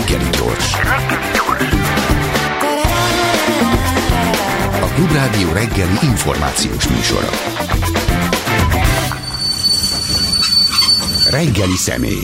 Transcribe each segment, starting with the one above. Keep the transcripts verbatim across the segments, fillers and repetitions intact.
Reggeli gyors. A Klubrádió reggeli információs műsora. Reggeli személy.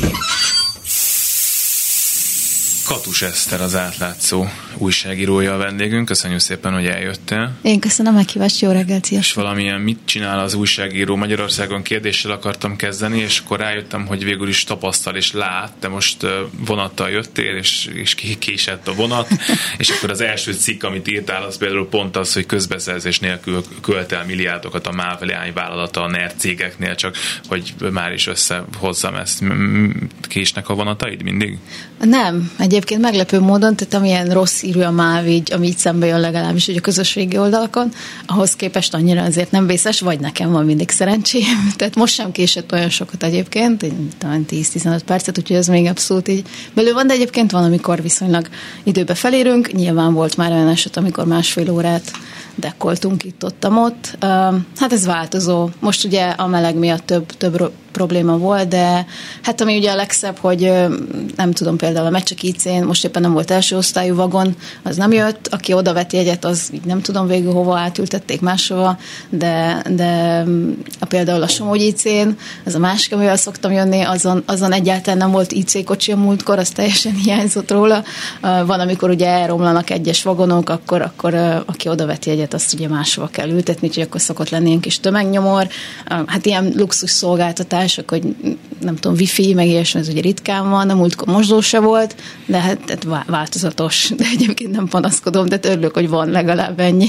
Katus Eszter, az Átlátszó újságírója a vendégünk. Köszönjük szépen, hogy eljöttél. Én köszönöm a meghívást, jó reggelt, sziasztok. És valamilyen mit csinál az újságíró Magyarországon kérdéssel akartam kezdeni, és akkor rájöttem, hogy végül is tapasztal és lát. Te most vonattal jöttél, és, és késett a vonat, és akkor az első cikk, amit írtál, az például pont az, hogy közbeszerzés nélkül költ el milliárdokat a MÁV leányvállalata a NER cégeknél, csak hogy már is összehozzam ezt. Késnek a vonataid mindig? Nem, egyébként meglepő módon, tehát amilyen rossz írő a MÁV, így, ami így szembe jön legalábbis hogy a közösségi oldalakon, ahhoz képest annyira azért nem vészes, vagy nekem van mindig szerencsém. Tehát most sem késett olyan sokat egyébként, talán tíz-tizenöt percet, úgyhogy ez még abszolút így belül van, de egyébként van, amikor viszonylag időbe felérünk. Nyilván volt már olyan eset, amikor másfél órát dekkoltunk itt-ott-ott. Hát ez változó. Most ugye a meleg miatt több, több probléma volt, de hát ami ugye a legszebb, hogy nem tudom, például a Mecsek í cén most éppen nem volt első osztályú vagon, az nem jött, aki oda vett jegyet, az így nem tudom végül hova átültették máshova, de, de a például a Somogy í cén, az a másik, amivel szoktam jönni, azon, azon egyáltalán nem volt í cé kocsi a múltkor, az teljesen hiányzott róla. Van, amikor ugye elromlanak egyes vagonok, akkor, akkor aki oda vett jegyet, azt ugye máshova kell ültetni, úgyhogy akkor szokott lenni ilyen kis tömegnyomor. Hát ilyen luxus szolgáltatás, hogy nem tudom, wifi, meg ilyesmi, ez ugye ritkán van, a múltkor mosdó se volt, de hát változatos, de egyébként nem panaszkodom, de örülök, hogy van legalább ennyi.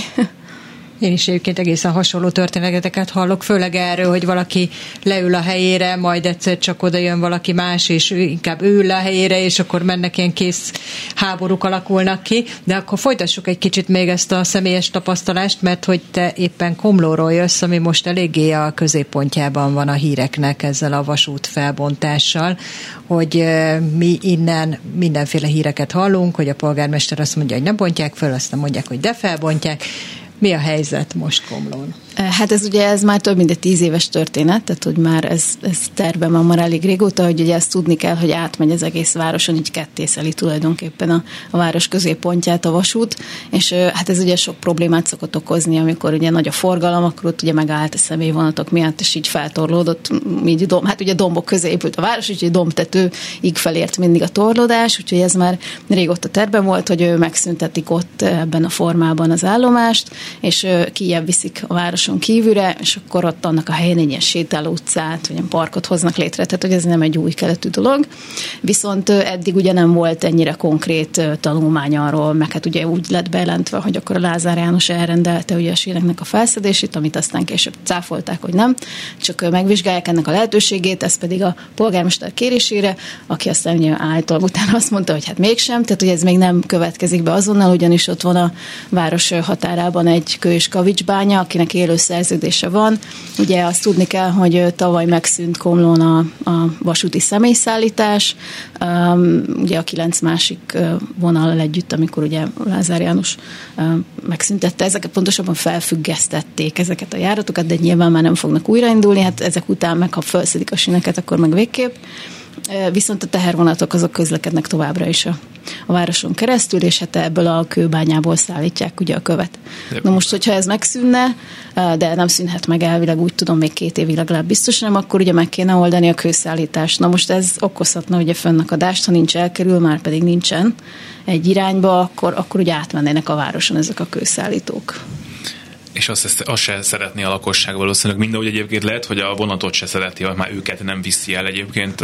Én is egyébként egészen hasonló történeteket hallok, főleg erről, hogy valaki leül a helyére, majd egyszer csak oda jön valaki más, és inkább ő ül a helyére, és akkor mennek ilyen kész háborúk alakulnak ki. De akkor folytassuk egy kicsit még ezt a személyes tapasztalást, mert hogy te éppen Komlóról jössz, ami most eléggé a középpontjában van a híreknek ezzel a vasút felbontással, hogy mi innen mindenféle híreket hallunk, hogy a polgármester azt mondja, hogy nem bontják föl, aztán mondják, hogy de felbontják. Mi a helyzet most Komlón? Hát ez ugye ez már több mint egy tíz éves történet, tehát hogy már ez, ez tervben van már elég régóta, hogy ugye ezt tudni kell, hogy átmegy az egész városon, így kettészeli tulajdonképpen a, a város középpontját a vasút, és hát ez ugye sok problémát szokott okozni, amikor ugye nagy a forgalom, akkor ott ugye megállt a személyvonatok miatt, és így feltorlódott, így dom, hát ugye dombok közé épült a város, úgyhogy dombtető így felért mindig a torlódás, úgyhogy ez már régóta tervben volt, hogy megszüntetik ott ebben a formában az állomást, és kijebb viszik a város kívülre, és akkor ott annak a helyén egy ilyen sétáló utcát, vagy ilyen parkot hoznak létre, tehát hogy ez nem egy új keletű dolog. Viszont eddig ugye nem volt ennyire konkrét tanulmány arról, meg hát ugye úgy lett bejelentve, hogy akkor a Lázár János elrendelte ugye a síneknek a felszedését, amit aztán később cáfolták, hogy nem, csak megvizsgálják ennek a lehetőségét, ez pedig a polgármester kérésére, aki aztán ugye által utána azt mondta, hogy hát mégsem, tehát hogy ez még nem következik be azonnal, ugyanis ott van a város határában egy kő- és kavicsbánya, akinek élő szerződése van. Ugye azt tudni kell, hogy tavaly megszűnt Komlón a, a vasúti személyszállítás, um, ugye a kilenc másik vonallal együtt, amikor ugye Lázár János um, megszüntette ezeket, pontosabban felfüggesztették ezeket a járatokat, de nyilván már nem fognak újraindulni, hát ezek után meg, ha felszedik a síneket, akkor meg végképp. Viszont a tehervonatok azok közlekednek továbbra is a, a városon keresztül, és hát ebből a kőbányából szállítják ugye a követ. Na most, hogyha ez megszűnne, de nem szűnhet meg elvileg, úgy tudom, még két évig legalább biztos nem, akkor ugye meg kéne oldani a kőszállítást. Na most ez okozhatna ugye fönnakadást, ha nincs elkerül, már pedig nincsen egy irányba, akkor, akkor ugye átmennének a városon ezek a kőszállítók. És azt, azt se szeretné a lakosság valószínűleg mindenhogy egyébként lehet, hogy a vonatot se szereti, vagy már őket nem viszi el egyébként.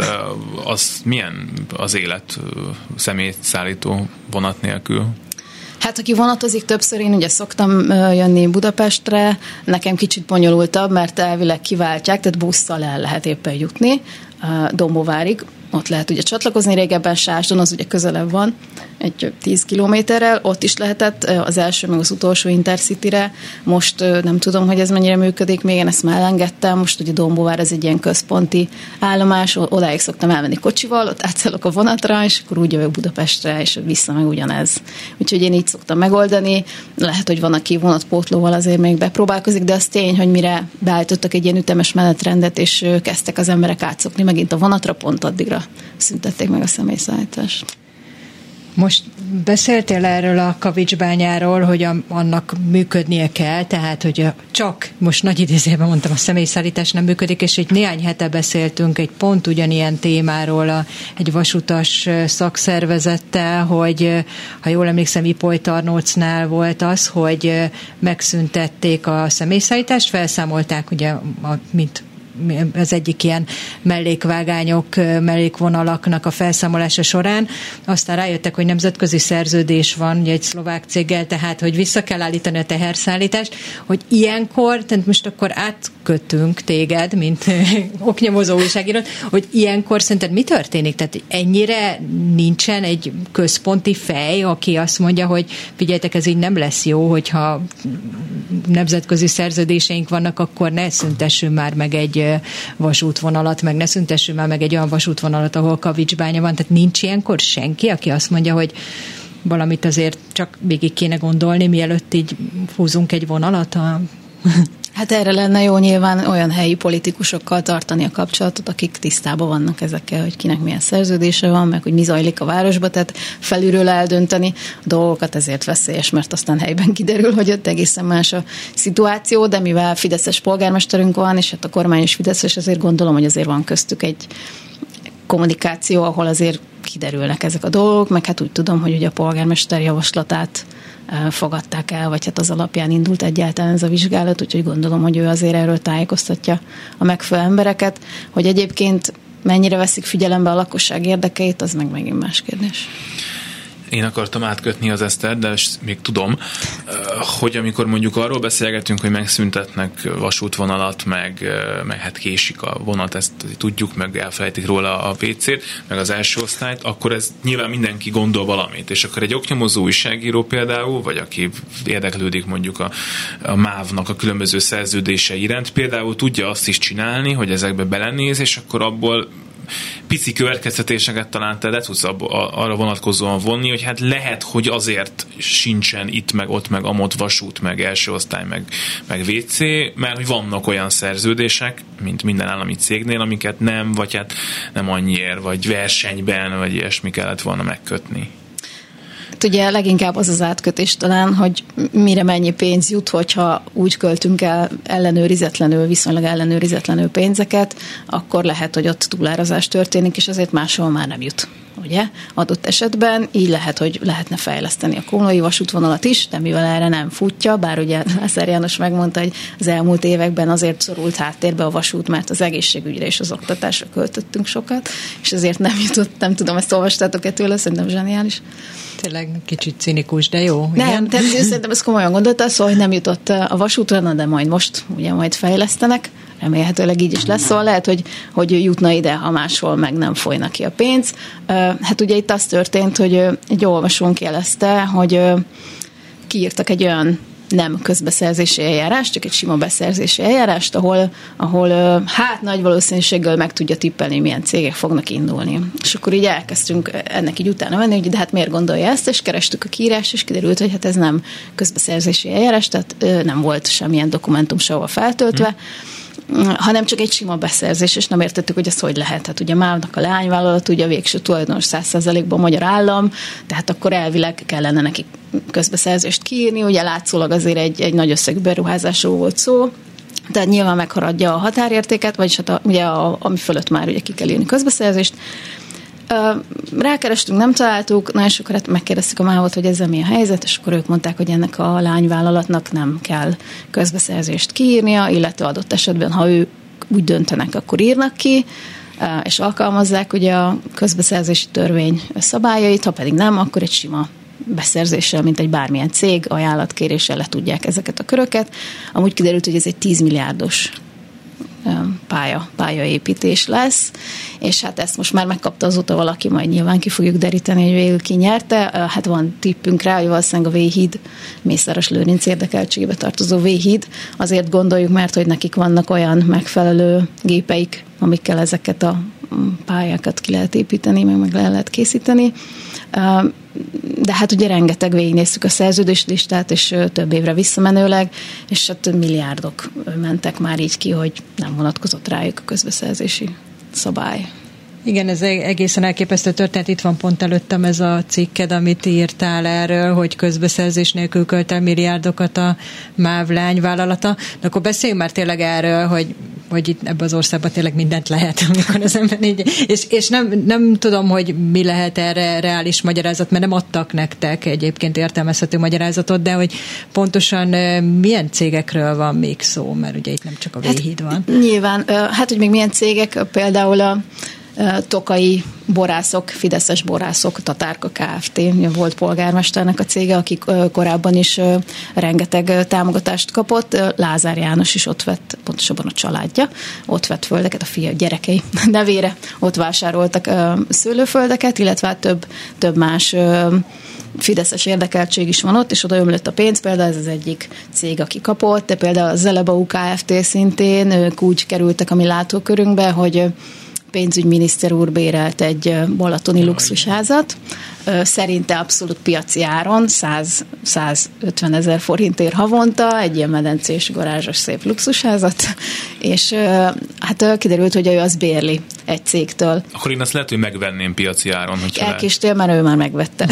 Az milyen az élet személyszállító vonat nélkül? Hát aki vonatozik többször, én ugye szoktam jönni Budapestre, nekem kicsit bonyolultabb, mert elvileg kiváltják, tehát busszal el lehet éppen jutni Dombóvárig. Ott lehet ugye csatlakozni, régebben Sásdon, az ugye közelebb van, egy tíz kilométerrel, ott is lehetett az első, meg az utolsó Intercityre. Most nem tudom, hogy ez mennyire működik, még én ezt már elengedtem, most ugye Dombóvár ez egy ilyen központi állomás, odáig szoktam elmenni kocsival, ott átszállok a vonatra, és akkor úgy jövök Budapestre, és vissza meg ugyanez. Úgyhogy én így szoktam megoldani, lehet, hogy van, aki vonatpótlóval azért még bepróbálkozik, de az tény, hogy mire beállítottak egy ilyen ütemes menetrendet, és kezdtek az emberek átszokni megint a vonatra, pont addigra szüntették meg a személyszállítást. Most beszéltél erről a kavicsbányáról, hogy a, annak működnie kell, tehát, hogy a, csak, most nagy idézőben mondtam, a személyszállítás nem működik, és egy néhány hete beszéltünk egy pont ugyanilyen témáról a, egy vasutas szakszervezettel, hogy ha jól emlékszem, Ipoly-Tarnócnál volt az, hogy megszüntették a személyszállítást, felszámolták ugye, a, mint az egyik ilyen mellékvágányok, mellékvonalaknak a felszámolása során. Aztán rájöttek, hogy nemzetközi szerződés van ugye egy szlovák céggel, tehát, hogy vissza kell állítani a teherszállítást, hogy ilyenkor, tehát most akkor átkötünk téged, mint oknyomozó újságírót, hogy ilyenkor szerinted mi történik? Tehát ennyire nincsen egy központi fej, aki azt mondja, hogy figyeljetek, ez így nem lesz jó, hogyha nemzetközi szerződéseink vannak, akkor ne szüntessünk már meg egy vasútvonalat, meg ne szüntessünk már meg egy olyan vasútvonalat, ahol kavicsbánya van. Tehát nincs ilyenkor senki, aki azt mondja, hogy valamit azért csak végig kéne gondolni, mielőtt így húzunk egy vonalat a... Hát erre lenne jó nyilván olyan helyi politikusokkal tartani a kapcsolatot, akik tisztában vannak ezekkel, hogy kinek milyen szerződése van, meg hogy mi zajlik a városba, tehát felülről eldönteni a dolgokat, ezért veszélyes, mert aztán helyben kiderül, hogy ott egészen más a szituáció, de mivel fideszes polgármesterünk van, és hát a kormány is fideszes, azért gondolom, hogy azért van köztük egy kommunikáció, ahol azért kiderülnek ezek a dolgok, meg hát úgy tudom, hogy ugye a polgármester javaslatát fogadták el, vagy hát az alapján indult egyáltalán ez a vizsgálat, úgyhogy gondolom, hogy ő azért erről tájékoztatja a megfelelő embereket, hogy egyébként mennyire veszik figyelembe a lakosság érdekeit, az meg megint más kérdés. Én akartam átkötni az Eszter, de még tudom, hogy amikor mondjuk arról beszélgetünk, hogy megszüntetnek vasútvonalat, meg, meg hát késik a vonat, ezt tudjuk, meg elfelejtik róla a vé cét, meg az első osztályt, akkor ez nyilván mindenki gondol valamit, és akkor egy oknyomozó újságíró például, vagy aki érdeklődik mondjuk a, a mávnak a különböző szerződései iránt, például tudja azt is csinálni, hogy ezekbe belenéz, és akkor abból pici következtetéseket talán te le tudsz arra vonatkozóan vonni, hogy hát lehet, hogy azért sincsen itt, meg ott, meg amott vasút, meg első osztály, meg, meg vé cé, mert hogy vannak olyan szerződések, mint minden állami cégnél, amiket nem, vagy hát nem annyiért, vagy versenyben, vagy ilyesmi kellett volna megkötni. Ugye leginkább az az átkötés talán, hogy mire mennyi pénz jut, hogyha úgy költünk el ellenőrizetlenül, viszonylag ellenőrizetlenül pénzeket, akkor lehet, hogy ott túlárazás történik, és azért máshol már nem jut. Ugye? Adott esetben így lehet, hogy lehetne fejleszteni a komlói vasútvonalat is, de mivel erre nem futja, bár ugye Lázár János megmondta, hogy az elmúlt években azért szorult háttérbe a vasút, mert az egészségügyre és az oktatásra költöttünk sokat, és azért nem jutott, nem tudom, ezt olvastátok-e tőle, szerintem zseniális. Tényleg kicsit cinikus, de jó. Nem, igen. tehát szerintem ezt komolyan gondolta, szóval, hogy nem jutott a vasútra, de majd most ugye majd fejlesztenek, remélhetőleg így is lesz, szóval lehet, hogy, hogy jutna ide, ha máshol meg nem folyna ki a pénz. Hát ugye itt az történt, hogy egy olvasónk jelezte, hogy kiírtak egy olyan nem közbeszerzési eljárást, csak egy sima beszerzési eljárást, ahol, ahol hát nagy valószínűséggel meg tudja tippelni, milyen cégek fognak indulni. És akkor így elkezdtünk ennek így utána menni, hogy de hát miért gondolja ezt, és kerestük a kiírást, és kiderült, hogy hát ez nem közbeszerzési eljárás, tehát nem volt semmilyen dokumentum sehova feltöltve, hmm. hanem csak egy sima beszerzés, és nem értettük, hogy ez hogy lehet. Hát ugye mávnak a leányvállalat, ugye a végső tulajdonos száz százalékban a magyar állam, tehát akkor elvileg kellene nekik közbeszerzést kiírni, ugye látszólag azért egy, egy nagy összegű beruházásról volt szó, tehát nyilván megharadja a határértéket, vagyis hát a, ugye a, ami fölött már ugye ki kell írni közbeszerzést. Rákerestünk, nem találtuk, nagyon sokat megkérdeztük a mávot, hogy ezzel mi a helyzet, és akkor ők mondták, hogy ennek a lányvállalatnak nem kell közbeszerzést kiírnia, illetve adott esetben, ha ők úgy döntenek, akkor írnak ki, és alkalmazzák ugye a közbeszerzési törvény szabályait, ha pedig nem, akkor egy sima beszerzéssel, mint egy bármilyen cég, ajánlatkéréssel le tudják ezeket a köröket. Amúgy kiderült, hogy ez egy tíz milliárdos pálya, pályaépítés lesz, és hát ezt most már megkapta azóta valaki, majd nyilván ki fogjuk deríteni, hogy végül ki nyerte. Hát van tippünk rá, hogy valószínűleg a V-híd, Mészáros Lőrinc érdekeltségébe tartozó V-híd, azért gondoljuk, mert hogy nekik vannak olyan megfelelő gépeik, amikkel ezeket a pályákat ki lehet építeni, meg meg le lehet készíteni. De hát ugye rengeteg végignéztük a szerződéslistát, és több évre visszamenőleg, és hát milliárdok mentek már így ki, hogy nem vonatkozott rájuk a közbeszerzési szabály. Igen, ez egészen elképesztő történet. Itt van pont előttem ez a cikked, amit írtál erről, hogy közbeszerzés nélkül költ el milliárdokat a MÁV leányvállalata. De akkor beszéljünk már tényleg erről, hogy, hogy itt ebben az országban tényleg mindent lehet, amikor az ember így. És, és nem, nem tudom, hogy mi lehet erre reális magyarázat, mert nem adtak nektek egyébként értelmezhető magyarázatot, de hogy pontosan milyen cégekről van még szó, mert ugye itt nem csak a Véhíd van. Hát, nyilván, hát hogy még milyen cégek, például a tokai borászok, fideszes borászok, Tatárka Kft. Volt polgármesternek a cége, aki korábban is rengeteg támogatást kapott. Lázár János is ott vett, pontosabban a családja, ott vett földeket, a fia gyerekei nevére, ott vásároltak szőlőföldeket, illetve hát több, több más fideszes érdekeltség is van ott, és oda ömlött a pénz, például ez az egyik cég, aki kapott, de például a Zelebau Kft. Szintén, ők úgy kerültek a mi látókörünkbe, hogy pénzügyminiszter úr bérelt egy balatoni luxusházat, szerinte abszolút piaci áron, száz százötven ezer forintért havonta, egy ilyen medencés, garázsos szép luxusházat, és hát kiderült, hogy ő az bérli egy cégtől. Akkor én azt lehet, hogy megvenném piaci áron. Elkéstél, mert ő már megvette.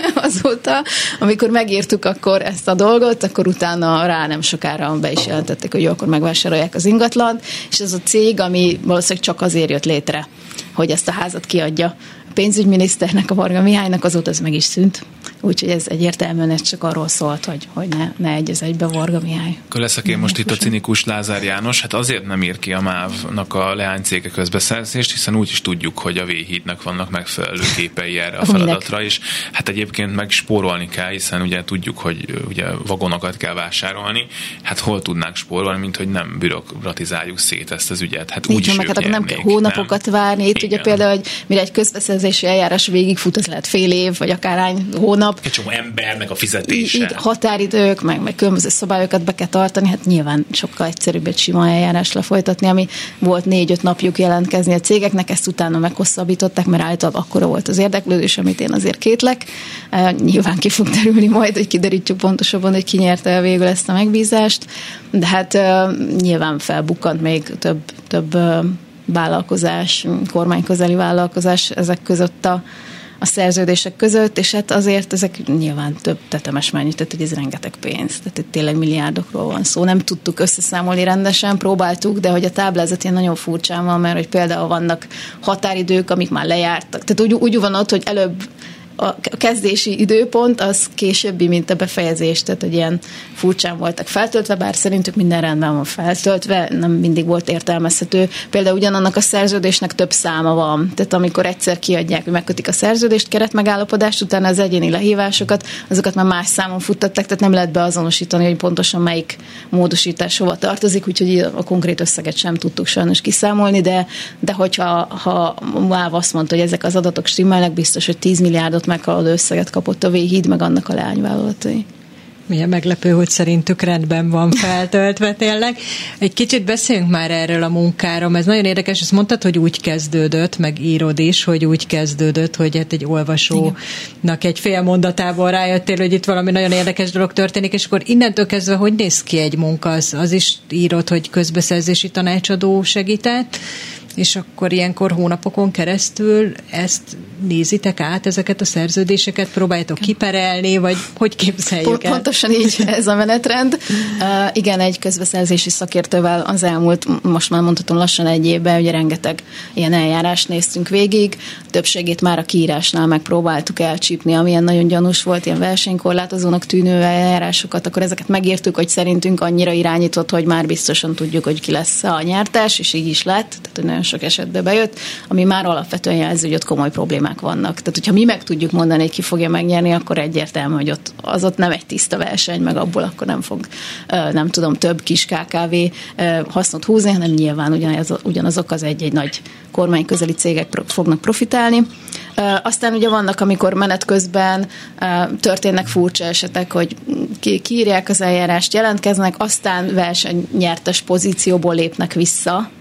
Azóta, amikor megírtuk akkor ezt a dolgot, akkor utána rá nem sokára be is jelentették, hogy jó, akkor megvásárolják az ingatlant, és ez a cég, ami valószínűleg csak azért jött létre, hogy ezt a házat kiadja a pénzügyminiszternek, a Varga Mihálynak, azóta ez meg is szűnt. Úgyhogy ez egyértelműen ez csak arról szólt, hogy, hogy ne, ne egy az egybe Varga Mihály. Akkor leszek én most itt a cinikus Lázár János, hát azért nem ír ki a MÁV-nak a leánycége közbeszerzést, hiszen úgy is tudjuk, hogy a Véhídnak vannak megfelelő képei erre a feladatra, és hát egyébként meg spórolni kell, hiszen ugye tudjuk, hogy ugye vagonokat kell vásárolni, hát hol tudnánk spórolni, mint hogy nem bürokratizáljuk szét ezt az ügyet. Hát úgy is meg, hát nem kell hónapokat nem? várni. Itt ugye például, hogy mire egy közbeszerzési eljárás végigfut, az lehet fél év, vagy akárhány hónap. Egy csomó ember, meg a fizetése. Így határidők, meg, meg különböző szabályokat be kell tartani, hát nyilván sokkal egyszerűbb egy sima eljárás lefolytatni, ami volt négy-öt napjuk jelentkezni a cégeknek, ezt utána meghosszabbították, mert általában akkora volt az érdeklődés, amit én azért kétlek. Uh, nyilván ki fog derülni majd, hogy kiderítjük pontosabban, hogy ki nyerte el végül ezt a megbízást, de hát uh, nyilván felbukkant még több, több uh, vállalkozás, kormányközeli vállalkozás ezek között a a szerződések között, és hát azért ezek nyilván több tetemes mennyit, tehát hogy ez rengeteg pénz, tehát itt tényleg milliárdokról van szó. Nem tudtuk összeszámolni rendesen, próbáltuk, de hogy a táblázat ilyen nagyon furcsán van, mert hogy például vannak határidők, amik már lejártak. Tehát úgy, úgy van ott, hogy előbb a kezdési időpont az későbbi, mint a befejezés, tehát hogy ilyen furcsán voltak feltöltve, bár szerintük minden rendben van feltöltve, nem mindig volt értelmezhető. Például ugyanannak a szerződésnek több száma van, tehát amikor egyszer kiadják, hogy megkötik a szerződést, keretmegállapodást, utána az egyéni lehívásokat, azokat már más számon futtatták, tehát nem lehet beazonosítani, hogy pontosan melyik módosítás hova tartozik, úgyhogy a konkrét összeget sem tudtuk sajnos kiszámolni, de, de hogyha ha MÁV azt mondta, hogy ezek az adatok stimmelnek, biztos, hogy tíz milliárdot meghaladó összeget kapott a Véhíd, meg annak a leányvállalatai. Milyen meglepő, hogy szerintük rendben van feltöltve tényleg. Egy kicsit beszéljünk már erről a munkáról, ez nagyon érdekes, ezt mondtad, hogy úgy kezdődött, meg írod is, hogy úgy kezdődött, hogy hát egy olvasónak egy fél mondatából rájöttél, hogy itt valami nagyon érdekes dolog történik, és akkor innentől kezdve hogy néz ki egy munka? Az, az is írod, hogy közbeszerzési tanácsadó segített, és akkor ilyenkor hónapokon keresztül ezt nézitek át, ezeket a szerződéseket, próbáljátok kiperelni, vagy hogy képzeljük el? Pontosan így ez a menetrend. Uh, igen, egy közbeszerzési szakértővel az elmúlt, most már mondhatom lassan egy évben, ugye rengeteg ilyen eljárást néztünk végig, többségét már a kiírásnál megpróbáltuk elcsípni, amilyen nagyon gyanús volt, ilyen versenykorlátozónak tűnő eljárásokat, akkor ezeket megírtuk, hogy szerintünk annyira irányított, hogy már biztosan tudjuk, hogy ki lesz a nyertes, és így is lett, tehát hogy nagyon sok esetben bejött, ami már alapvetően jelzi, hogy ott komoly problémák vannak. Tehát, hogyha mi meg tudjuk mondani, hogy ki fogja megnyerni, akkor egyértelmű, hogy ott, az ott nem egy tiszta verseny, meg abból akkor nem fog, nem tudom, több kis ká ká vé hasznot húzni, hanem nyilván ugyanaz, ugyanazok az egy-egy nagy kormányközeli cégek fognak profitálni. Aztán ugye vannak, amikor menet közben történnek furcsa esetek, hogy kiírják az eljárást, jelentkeznek, aztán versenynyertes pozícióból lépnek vissza,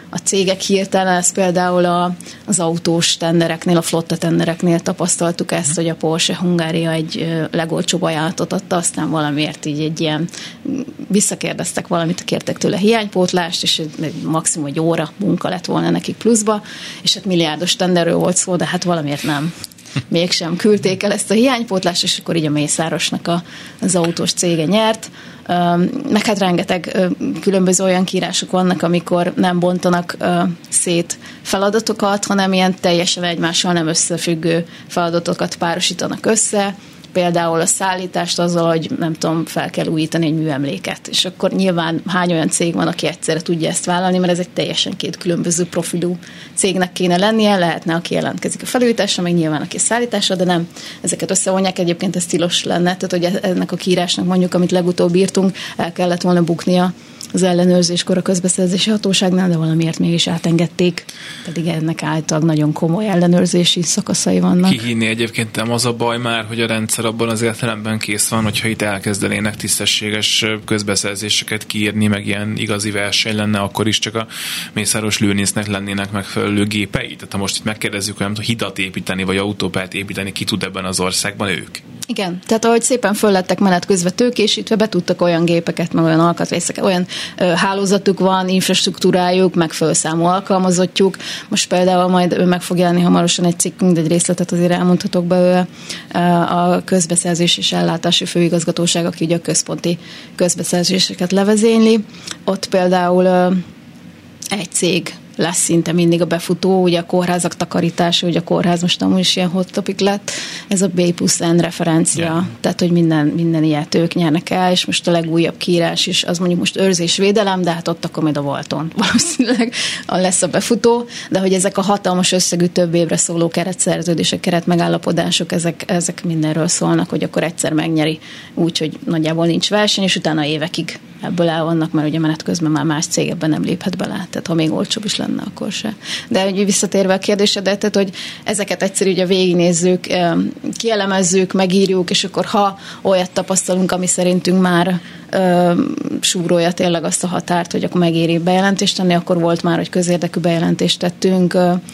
a cégek hirtelen, ez például a, az autós tendereknél, a flotta tendereknél tapasztaltuk ezt, hogy a Porsche Hungária egy legolcsóbb ajánlatot adta, aztán valamiért így egy ilyen, visszakérdeztek valamit, kértek tőle hiánypótlást, és maximum egy óra munka lett volna nekik pluszba, és hát milliárdos tenderről volt szó, de hát valamiért nem. Mégsem küldték el ezt a hiánypótlást, és akkor így a Mészárosnak a, az autós cége nyert. Meg hát rengeteg különböző olyan kiírások vannak, amikor nem bontanak szét feladatokat, hanem ilyen teljesen egymással nem összefüggő feladatokat párosítanak össze. Például a szállítást azzal, hogy nem tudom, fel kell újítani egy műemléket. És akkor nyilván hány olyan cég van, aki egyszerre tudja ezt vállalni, mert ez egy teljesen két különböző profilú cégnek kéne lennie, lehetne, aki jelentkezik a felújításra, meg nyilván aki szállításra, de nem. Ezeket összevonják, egyébként ez tilos lenne, tehát hogy ennek a kiírásnak mondjuk, amit legutóbb írtunk, el kellett volna buknia az ellenőrzéskor a közbeszerzési hatóságnál, de valamiért mégis átengedték, pedig ennek általában nagyon komoly ellenőrzési szakaszai vannak. Kihinni egyébként nem az a baj már, hogy a rendszer abban az értelemben kész van, hogyha itt elkezdenének tisztességes közbeszerzéseket kiírni, meg ilyen igazi verseny lenne, akkor is csak a Mészáros Lőrincnek lennének megfelelő gépei. Tehát ha most itt megkérdezzük, hogy nem tudom, hidat építeni, vagy autópályát építeni, ki tud ebben az országban, ők. Igen, tehát ahogy szépen föl lettek menet közben tőkésítve, be tudtak olyan gépeket, meg olyan alkatrészeket, olyan ö, hálózatuk van, infrastruktúrájuk, megfelelő számú alkalmazottjuk. Most például majd meg fog jelenni hamarosan egy cikkünk, de egy részletet azért elmondhatok belőle, a közbeszerzés és ellátási főigazgatóság, aki ugye a központi közbeszerzéseket levezényli. Ott például ö, egy cég lesz szinte mindig a befutó, ugye a kórházak takarítása, ugye a kórház most amúgy is ilyen hot topic lett, ez a B plusz N referencia, yeah. Tehát, hogy minden, minden ilyet ők nyernek el, és most a legújabb kiírás is, az mondjuk most őrzésvédelem, de hát ott akkor majd a Volton valószínűleg lesz a befutó, de hogy ezek a hatalmas összegű több évre szóló keretszerződések, keretmegállapodások, ezek, ezek mindenről szólnak, hogy akkor egyszer megnyeri, úgyhogy nagyjából nincs verseny, és utána évekig ebből el vannak, mert ugye menet közben már más cég ebben nem léphet bele, tehát ha még olcsóbb is lenne, akkor se. De ugye visszatérve a kérdésedre, tehát, hogy ezeket egyszer ugye végignézzük, kielemezzük, megírjuk, és akkor ha olyat tapasztalunk, ami szerintünk már ö, súrolja tényleg azt a határt, hogy akkor megéri bejelentést tenni, akkor volt már, hogy közérdekű bejelentést tettünk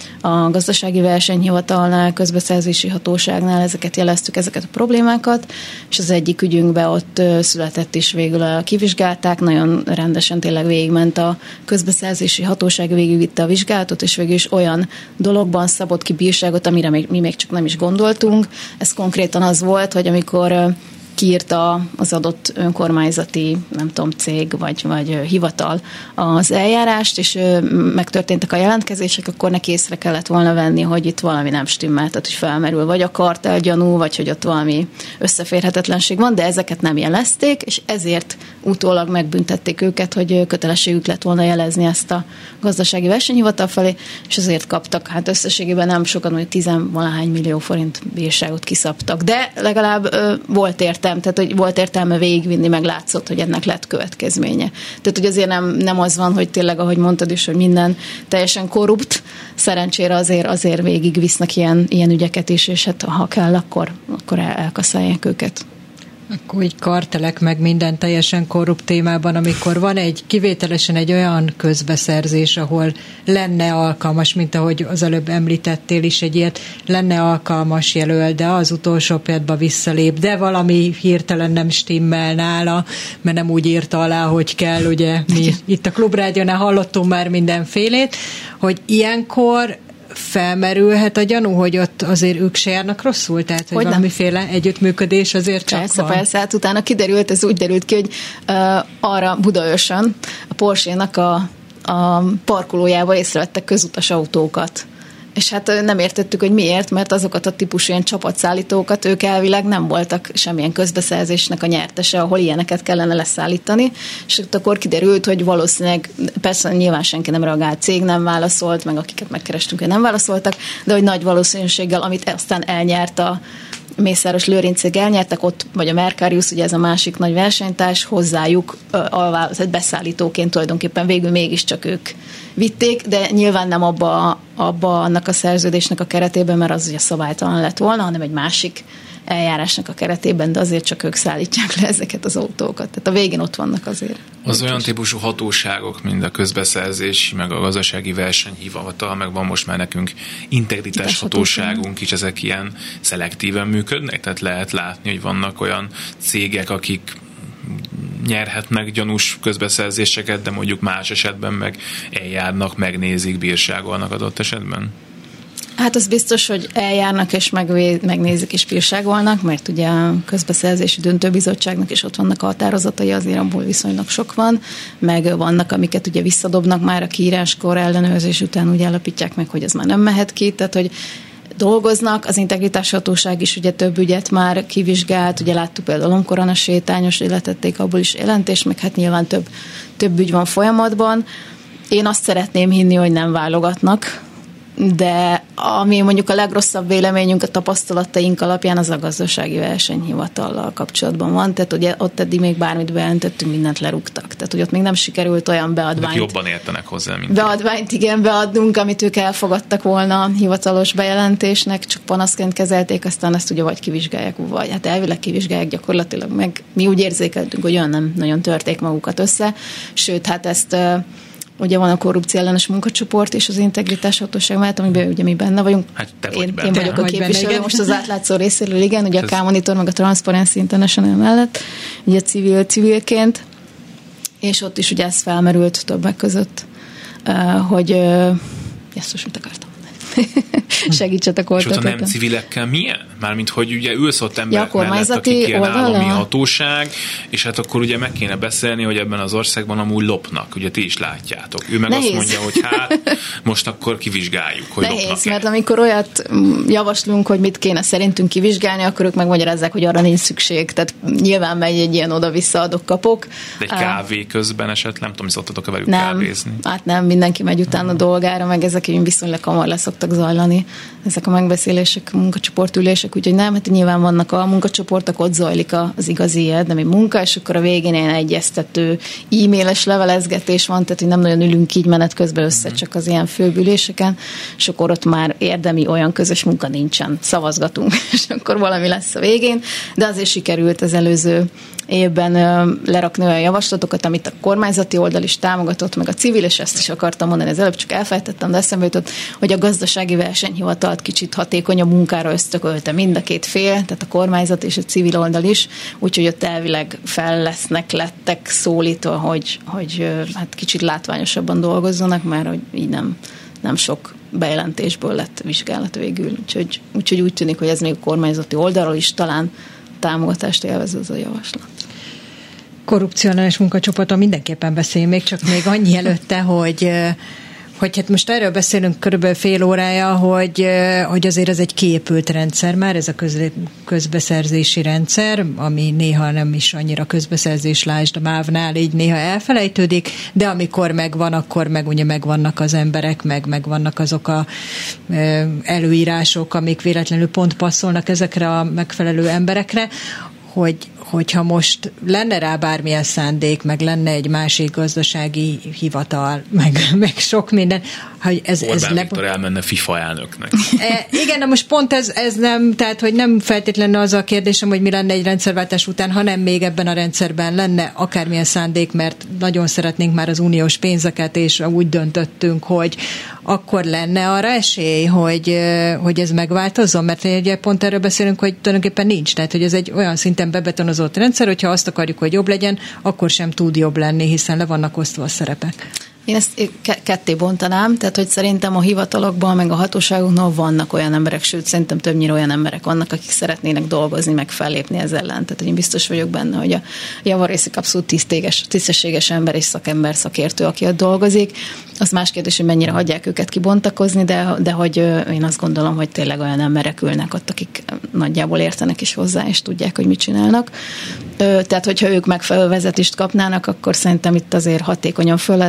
a gazdasági versenyhivatalnál, közbeszerzési hatóságnál, ezeket jeleztük, ezeket a problémákat, és az egyik ügyünkbe ott született is végül a kivizsgálták, nagyon rendesen tényleg végigment a közbeszerzési hatóság, végigvitte a vizsgálatot, és végül is olyan dologban szabott ki bírságot, amire még, mi még csak nem is gondoltunk. Ez konkrétan az volt, hogy amikor kiírta az adott önkormányzati, nem tudom, cég vagy, vagy hivatal az eljárást, és megtörténtek a jelentkezések, akkor neki észre kellett volna venni, hogy itt valami nem stimmel, tehát hogy felmerül vagy a kartelgyanú, vagy hogy ott valami összeférhetetlenség van, de ezeket nem jelezték, és ezért utólag megbüntették őket, hogy kötelességük lett volna jelezni ezt a gazdasági versenyhivatal felé, és azért kaptak, hát összességében nem sokan, hogy tizenvalahány millió forint bírságot kiszabtak, de legalább ö, volt értelme, tehát hogy volt értelme végigvinni, meg látszott, hogy ennek lett következménye. Tehát, hogy azért nem, nem az van, hogy tényleg, ahogy mondtad is, hogy minden teljesen korrupt, szerencsére azért, azért végigvisznek ilyen, ilyen ügyeket is, és hát ha kell, akkor, akkor el, elkaszálják őket. Akkor így kartelek meg minden teljesen korrupt témában, amikor van egy kivételesen egy olyan közbeszerzés, ahol lenne alkalmas, mint ahogy az előbb említettél is egy ilyet, lenne alkalmas jelöl, de az utolsó pillanatban visszalép, de valami hirtelen nem stimmel nála, mert nem úgy írta alá, hogy kell, ugye mi itt a Klubrádiónál hallottunk már mindenfélét, hogy ilyenkor felmerülhet a gyanú, hogy ott azért ők se járnak rosszul, tehát hogy, hogy valamiféle nem. Együttműködés azért csak persze, van. Persze, hát utána kiderült, ez úgy derült ki, hogy uh, arra Budaörsön a Porsche-nak a, a parkolójába észrevettek közutas autókat. És hát nem értettük, hogy miért, mert azokat a típusú ilyen csapatszállítókat ők elvileg nem voltak semmilyen közbeszerzésnek a nyertese, ahol ilyeneket kellene leszállítani, és akkor kiderült, hogy valószínűleg, persze nyilván senki nem reagált, cég nem válaszolt, meg akiket megkerestünk, hogy nem válaszoltak, de hogy nagy valószínűséggel, amit aztán elnyert a Mészáros Lőrinc cég elnyertek, ott, vagy a Mercarius, ugye ez a másik nagy versenytárs, hozzájuk a, a beszállítóként tulajdonképpen végül mégiscsak ők vitték, de nyilván nem abba, abba annak a szerződésnek a keretében, mert az ugye szabálytalan lett volna, hanem egy másik eljárásnak a keretében, de azért csak ők szállítják le ezeket az autókat. Tehát a végén ott vannak azért. Az olyan típusú hatóságok, mint a közbeszerzés, meg a gazdasági versenyhivatal, meg van most már nekünk integritás hatóságunk is, ezek ilyen szelektíven működnek, tehát lehet látni, hogy vannak olyan cégek, akik nyerhetnek gyanús közbeszerzéseket, de mondjuk más esetben meg eljárnak, megnézik, bírságolnak adott esetben? Hát az biztos, hogy eljárnak és megvé- megnézik és bírságolnak, mert ugye a közbeszerzési döntőbizottságnak is ott vannak a határozatai, azért abból viszonylag sok van, meg vannak, amiket ugye visszadobnak már a kiíráskor, ellenőrzés után úgy állapítják meg, hogy ez már nem mehet ki, tehát hogy dolgoznak, az integritáshatóság is ugye több ügyet már kivizsgált, ugye láttuk például Lomkorana sétányos, letették abból is jelentést, meg hát nyilván több, több ügy van folyamatban. Én azt szeretném hinni, hogy nem válogatnak, de ami mondjuk a legrosszabb véleményünk, a tapasztalataink alapján az a gazdasági versenyhivatallal kapcsolatban van, tehát ugye ott eddig még bármit bejelentettünk, mindent lerúgtak. Tehát, hogy ott még nem sikerült olyan beadványt. De jobban értenek hozzá, mint beadványt, igen, beadnunk, amit ők elfogadtak volna hivatalos bejelentésnek, csak panaszként kezelték, aztán ezt ugye vagy kivizsgálják, vagy hát elvileg kivizsgálják gyakorlatilag, meg mi úgy érzékeltünk, hogy olyan nem nagyon törték magukat össze, sőt, hát ezt ugye van a korrupció ellenes munkacsoport és az integritás hatóság mellett, amiben ugye mi benne vagyunk. Hát te én, vagy benne. én vagyok te a képviselő, benne, most az átlátszó részéről, igen, ugye a K-Monitor meg a Transparency International mellett, ugye civil, civilként, és ott is ugye ez felmerült többek között, hogy ezt most mit akartam? Segítsetek oldatot. És ott a nem civilekkel milyen? Mármint, hogy ugye ülsz ott emberek ja, mellett, akik ilyen oldala? állami hatóság, és hát akkor ugye meg kéne beszélni, hogy ebben az országban amúgy lopnak. Ugye ti is látjátok. Ő meg Nehéz. azt mondja, hogy hát most akkor kivizsgáljuk, hogy Nehéz, lopnak-e. mert amikor olyat javaslunk, hogy mit kéne szerintünk kivizsgálni, akkor ők megmagyarázzák, hogy arra nincs szükség. Tehát nyilván megy egy ilyen oda-vissza adok-kapok. De egy kávé közben esetleg, nem tudom, szoktatok-e velük nem, kávézni? Hát nem, mindenki megy utána hmm. dolgára, meg ezek így viszonylag hamar leszoktak zajlani. Ezek a megbeszélések, a munkacsoportülések, úgyhogy nem, hát nyilván vannak a munkacsoportok, ott zajlik az igazi érdemi munka, és akkor a végén ilyen egyeztető e-mailes levelezgetés van, tehát hogy nem nagyon ülünk így menet közben össze, csak az ilyen főbb üléseken, és akkor ott már érdemi olyan közös munka nincsen, szavazgatunk, és akkor valami lesz a végén, de azért sikerült az előző évben lerakni olyan javaslatokat, amit a kormányzati oldal is támogatott, meg a civil, és ezt is akartam mondani, az előbb csak elfelejtettem, de eszembe jutott, hogy a gazdasági versenyhivatalt kicsit hatékonyabb munkára ösztökölte mind a két fél, tehát a kormányzat és a civil oldal is, úgyhogy ott elvileg fel lesznek, lettek szólítva, hogy, hogy hát kicsit látványosabban dolgozzanak, mert hogy így nem, nem sok bejelentésből lett vizsgálat végül, úgyhogy, úgyhogy úgy tűnik, hogy ez még a kormányzati oldalról is talán támogatást élvez az a javaslat. Korrupcionális munkacsoporton mindenképpen beszélj még, csak még annyi előtte, hogy hogy hát most erről beszélünk körülbelül fél órája, hogy, hogy azért ez egy kiépült rendszer már, ez a köz, közbeszerzési rendszer, ami néha nem is annyira közbeszerzés, lásd a mávnál, így néha elfelejtődik, de amikor megvan, akkor meg ugye megvannak az emberek, meg megvannak azok a előírások, amik véletlenül pont passzolnak ezekre a megfelelő emberekre, hogy hogyha most lenne rá bármilyen szándék, meg lenne egy másik gazdasági hivatal, meg, meg sok minden, hogy ez... Orbán ez Viktor le... elmenne FIFA elnöknek. E, igen, de most pont ez, ez nem, tehát hogy nem feltétlenül az a kérdésem, hogy mi lenne egy rendszerváltás után, hanem még ebben a rendszerben lenne akármilyen szándék, mert nagyon szeretnénk már az uniós pénzeket, és úgy döntöttünk, hogy akkor lenne arra esély, hogy, hogy ez megváltozzon, mert ugye pont erről beszélünk, hogy tulajdonképpen nincs, tehát hogy ez egy olyan szinten bebetonozott rendszer, hogyha azt akarjuk, hogy jobb legyen, akkor sem tud jobb lenni, hiszen le vannak osztva a szerepek. Én ezt ketté bontanám, tehát hogy szerintem a hivatalokban, meg a hatóságoknál vannak olyan emberek, sőt szerintem többnyire olyan emberek vannak, akik szeretnének dolgozni, meg fellépni ezzel ellen. Tehát én biztos vagyok benne, hogy a javarészik abszolút tisztéges, tisztességes ember és szakember, szakértő, aki ott dolgozik. Az más kérdés, hogy mennyire hagyják őket kibontakozni, de, de hogy én azt gondolom, hogy tényleg olyan emberek ülnek ott, akik nagyjából értenek is hozzá, és tudják, hogy mit csinálnak. Tehát, hogyha ők megfelelő vezetést kapnának, akkor szerintem itt azért hatékonyan föl lehetne lépni,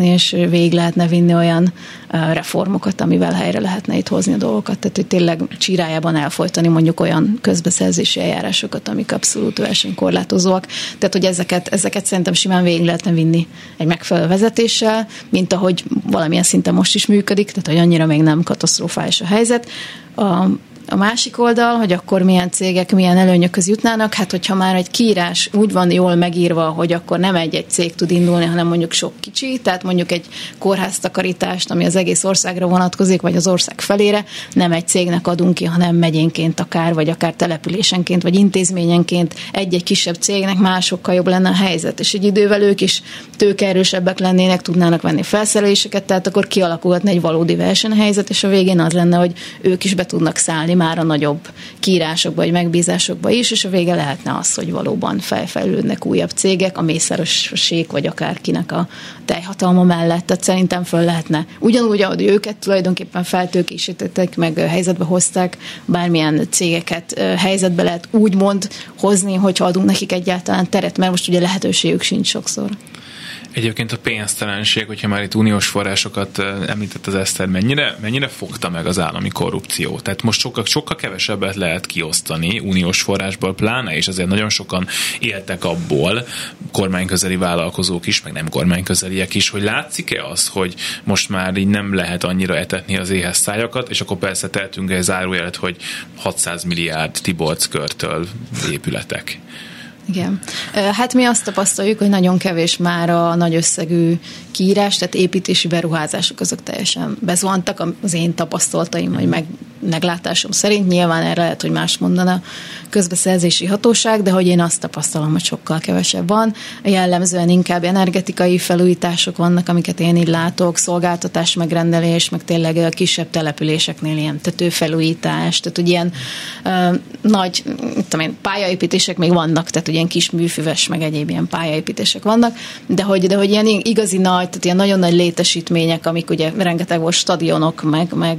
változtatni, és végig lehetne vinni olyan reformokat, amivel helyre lehetne itt hozni a dolgokat. Tehát, hogy tényleg csírájában elfolytani mondjuk olyan közbeszerzési eljárásokat, amik abszolút versenykorlátozóak. Tehát, hogy ezeket, ezeket szerintem simán végig lehetne vinni egy megfelelő vezetéssel, mint ahogy valamilyen szinten most is működik, tehát, hogy annyira még nem katasztrofális a helyzet. A A másik oldal, hogy akkor milyen cégek milyen előnyökhöz jutnának, hát hogyha már egy kiírás úgy van jól megírva, hogy akkor nem egy-egy cég tud indulni, hanem mondjuk sok kicsi, tehát mondjuk egy kórháztakarítást, ami az egész országra vonatkozik, vagy az ország felére, nem egy cégnek adunk ki, hanem megyénként akár, vagy akár településenként, vagy intézményenként egy-egy kisebb cégnek másokkal jobb lenne a helyzet, és egy idővel ők is tőkeerősebbek lennének, tudnának venni felszereléseket, tehát akkor kialakulhatna egy valódi versenyhelyzet, és a végén az lenne, hogy ők is be tudnak szállni már a nagyobb kiírásokba, vagy megbízásokba is, és a vége lehetne az, hogy valóban felfejlődnek újabb cégek, a mészárosség, vagy akárkinek a teljhatalma mellett. Tehát szerintem föl lehetne. Ugyanúgy, ahogy őket tulajdonképpen feltőkésítettek, meg helyzetbe hozták, bármilyen cégeket helyzetbe lehet úgymond hozni, hogyha adunk nekik egyáltalán teret, mert most ugye lehetőségük sincs sokszor. Egyébként a pénztelenség, hogyha már itt uniós forrásokat említett az Eszter, mennyire, mennyire fogta meg az állami korrupció? Tehát most sokkal, sokkal kevesebbet lehet kiosztani uniós forrásból, pláne, és azért nagyon sokan éltek abból, kormányközeli vállalkozók is, meg nem kormányközeliek is, hogy látszik-e az, hogy most már így nem lehet annyira etetni az éhes szájakat, és akkor persze tehetünk egy zárójelet, hogy hatszáz milliárd Tiborckörtől épületek. Igen. Hát mi azt tapasztaljuk, hogy nagyon kevés már a nagy összegű kiírás, tehát építési beruházások azok teljesen bezuhantak, az én tapasztalataim, vagy meg, meglátásom szerint. Nyilván erre lehet, hogy más mondana közbeszerzési hatóság, de hogy én azt tapasztalom, hogy sokkal kevesebb van. Jellemzően inkább energetikai felújítások vannak, amiket én így látok, szolgáltatás megrendelés, meg tényleg a kisebb településeknél ilyen tetőfelújítás, tehát hogy ilyen uh, nagy tudom én, pályaépítések még vannak, tehát ilyen kis műfüves, meg egyéb ilyen pályaépítések vannak, de hogy, de hogy ilyen igazi nagy, tehát ilyen nagyon nagy létesítmények, amik ugye rengeteg volt stadionok, meg, meg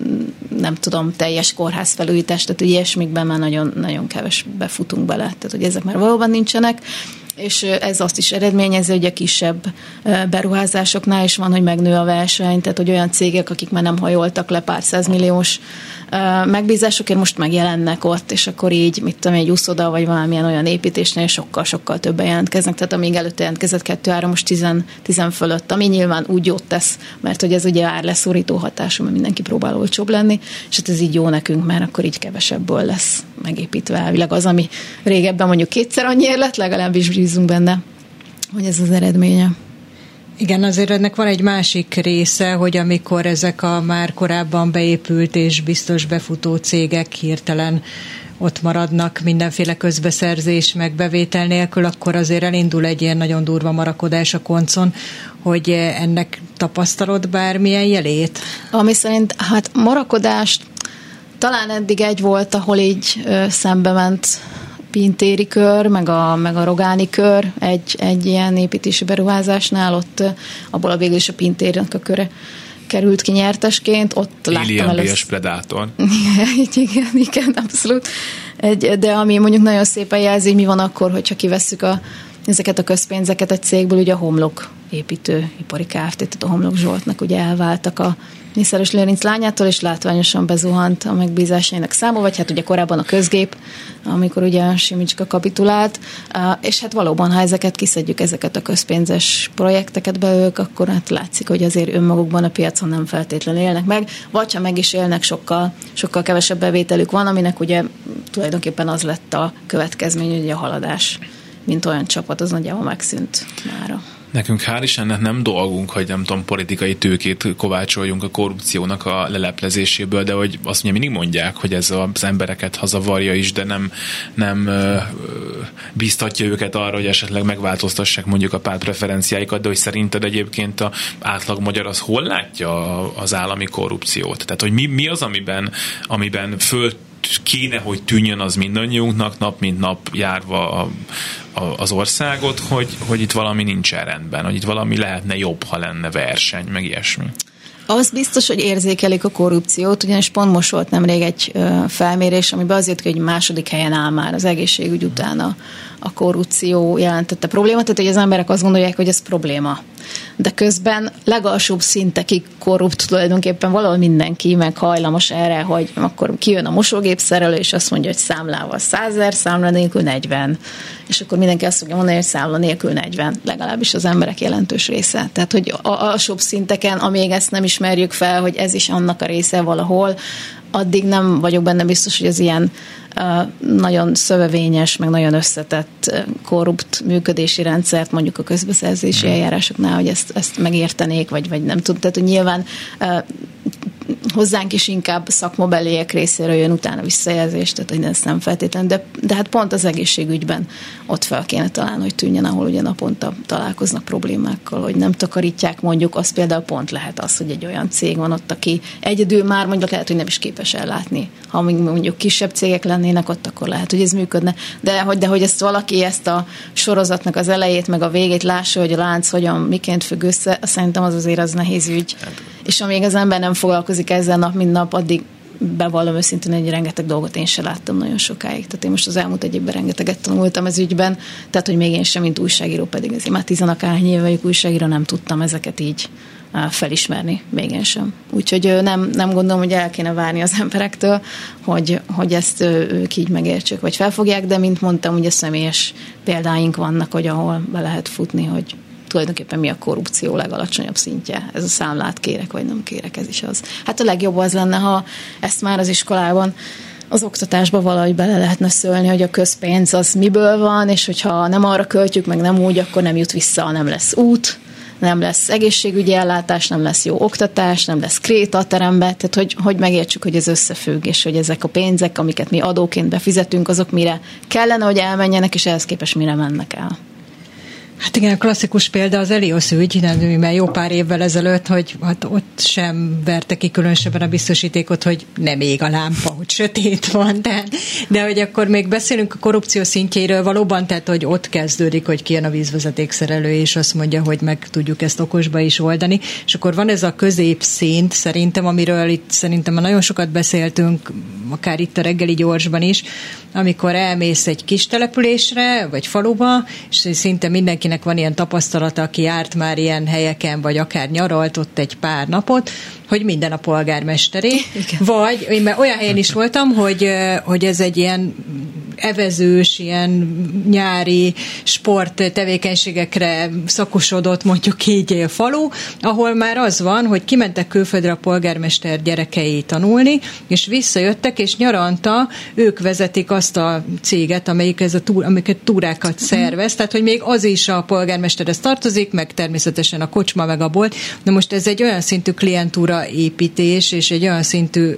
nem tudom, teljes kórházfelújítás, tehát ugye ilyesmikben már nagyon, nagyon keves befutunk bele, tehát hogy ezek már valóban nincsenek, és ez azt is eredményezi, hogy a kisebb beruházásoknál is van, hogy megnő a verseny, tehát hogy olyan cégek, akik már nem hajoltak le pár százmilliós megbízásokért, most megjelennek ott, és akkor így, mit tudom, egy úszoda, vagy valamilyen olyan építésnél sokkal-sokkal többen jelentkeznek, tehát amíg előtte jelentkezett kettő-három, most tíz fölött, ami nyilván úgy jót tesz, mert hogy ez ugye árleszorító hatású, mert mindenki próbál olcsóbb lenni, és hát ez így jó nekünk, mert akkor így kevesebből lesz megépítve elvileg az, ami régebben mondjuk kétszer annyiért lett, legalábbis bízunk benne, hogy ez az eredménye. Igen, azért ennek van egy másik része, hogy amikor ezek a már korábban beépült és biztos befutó cégek hirtelen ott maradnak mindenféle közbeszerzés meg bevétel nélkül, akkor azért elindul egy ilyen nagyon durva marakodás a koncon, hogy ennek tapasztalod bármilyen jelét? Ami szerint, hát marakodást talán eddig egy volt, ahol így ö, szembe ment Pintéri kör, meg a, meg a Rogáni kör egy, egy ilyen építési beruházásnál, ott abból a végül is a Pintérnek a köre került ki nyertesként, ott láttam először. Alien bé es Predator. igen, igen, abszolút. Egy, de ami mondjuk nagyon szépen jelzi, hogy mi van akkor, hogyha kivesszük a, ezeket a közpénzeket egy cégből, ugye a Homlok építőipari Kft., tehát a Homlok Zsoltnak ugye elváltak a Mészáros Lőrinc lányától, és látványosan bezuhant a megbízásainak száma, vagy hát ugye korábban a Közgép, amikor ugye Simicska kapitulált, és hát valóban, ha ezeket kiszedjük, ezeket a közpénzes projekteket belőlük, akkor hát látszik, hogy azért önmagukban a piacon nem feltétlenül élnek meg, vagy ha meg is élnek, sokkal, sokkal kevesebb bevételük van, aminek ugye tulajdonképpen az lett a következmény, hogy a haladás, mint olyan csapat, az nagyjából megszűnt mára. Nekünk hál' Istennek nem dolgunk, hogy nem tudom, politikai tőkét kovácsoljunk a korrupciónak a leleplezéséből, de hogy azt ugye mindig mondják, hogy ez az embereket hazavarja is, de nem, nem ö, bíztatja őket arra, hogy esetleg megváltoztassák mondjuk a pártpreferenciáikat, de hogy szerinted egyébként az átlag magyar az hol látja az állami korrupciót? Tehát, hogy mi, mi az, amiben, amiben föl kéne, hogy tűnjön az mindannyiunknak nap mint nap járva a, a, az országot, hogy, hogy itt valami nincsen rendben, hogy itt valami lehetne jobb, ha lenne verseny, meg ilyesmi. Az biztos, hogy érzékelik a korrupciót, ugyanis pont most volt nemrég egy ö, felmérés, amiben azért, hogy második helyen áll már az egészségügy után a, a korrupció jelentette problémát, tehát hogy az emberek azt gondolják, hogy ez probléma. de közben legalsóbb szintekig korrupt tulajdonképpen valahol mindenki, meg hajlamos erre, hogy akkor kijön a mosógépszerelő, és azt mondja, hogy számlával százezer, számla nélkül negyven. És akkor mindenki azt fogja mondani, hogy számla nélkül negyven, legalábbis az emberek jelentős része. Tehát, hogy a alsóbb szinteken, amíg ezt nem ismerjük fel, hogy ez is annak a része valahol, addig nem vagyok benne biztos, hogy az ilyen uh, nagyon szövevényes, meg nagyon összetett, uh, korrupt működési rendszert mondjuk a közbeszerzési eljárásoknál, hogy ezt, ezt megértenék, vagy, vagy nem tudom. Tehát, hogy nyilván uh, hozzánk is inkább szakmabeliek részéről jön utána visszajelzés, tehát hogy ez nem feltétlenül, de, de hát pont az egészségügyben ott fel kéne találni, hogy tűnjön, ahol ugye naponta találkoznak problémákkal, hogy nem takarítják, mondjuk, az például pont lehet az, hogy egy olyan cég van ott, aki egyedül már mondjuk lehet, hogy nem is képes ellátni. Ha mondjuk kisebb cégek lennének ott, akkor lehet, hogy ez működne. De hogy, de hogy ezt valaki ezt a sorozatnak az elejét, meg a végét lássa, hogy a lánc hogyan, miként függ össze, szerintem az azért az nehéz ügy. És amíg az ember nem foglalkozik ezzel nap, mint nap, addig bevallom őszintén, hogy rengeteg dolgot én sem láttam nagyon sokáig. Tehát én most az elmúlt egy évben rengeteget tanultam ez ügyben, tehát hogy még én sem, mint újságíró, pedig ezért már tizenakárhány éve vagyok újságíró, nem tudtam ezeket így felismerni, még én sem. Úgyhogy nem, nem gondolom, hogy el kéne várni az emberektől, hogy, hogy ezt ők így megértsék, vagy felfogják, de mint mondtam, ugye személyes példáink vannak, hogy ahol be lehet futni, hogy tulajdonképpen mi a korrupció legalacsonyabb szintje. Ez a számlát kérek, vagy nem kérek, ez is az. Hát a legjobb az lenne, ha ezt már az iskolában, az oktatásba valahogy bele lehetne szólni, hogy a közpénz az miből van, és hogyha nem arra költjük, meg nem úgy, akkor nem jut vissza, nem lesz út, nem lesz egészségügyi ellátás, nem lesz jó oktatás, nem lesz kréta a terembe, tehát hogy, hogy megértsük, hogy ez összefügg, és hogy ezek a pénzek, amiket mi adóként befizetünk, azok mire kellene, hogy elmenjenek, és ehhez képest mire mennek el. Hát igen, a klasszikus példa az Elios ügy, mert jó pár évvel ezelőtt, hogy hát ott sem verte ki különösebben a biztosítékot, hogy nem ég a lámpa, hogy sötét van, de, de hogy akkor még beszélünk a korrupció szintjéről valóban, tehát hogy ott kezdődik, hogy kijön a vízvezetékszerelő, és azt mondja, hogy meg tudjuk ezt okosba is oldani, és akkor van ez a középszint szerintem, amiről itt szerintem nagyon sokat beszéltünk, akár itt a reggeli gyorsban is, amikor elmész egy kis településre, vagy faluba, és szinte mindenkinek van ilyen tapasztalata, aki járt már ilyen helyeken, vagy akár nyaralt ott egy pár napot, hogy minden a polgármesteré. Igen. Vagy, én már olyan helyen is voltam, hogy, hogy ez egy ilyen evezős, ilyen nyári sport tevékenységekre szakosodott, mondjuk így falu, ahol már az van, hogy kimentek külföldre a polgármester gyerekei tanulni, és visszajöttek, és nyaranta ők vezetik azt a céget, amelyik ez a túr, amiket túrákat szervez, tehát hogy még az is a polgármesterhez tartozik, meg természetesen a kocsma, meg a bolt. Na most ez egy olyan szintű klientúra építés, és egy olyan szintű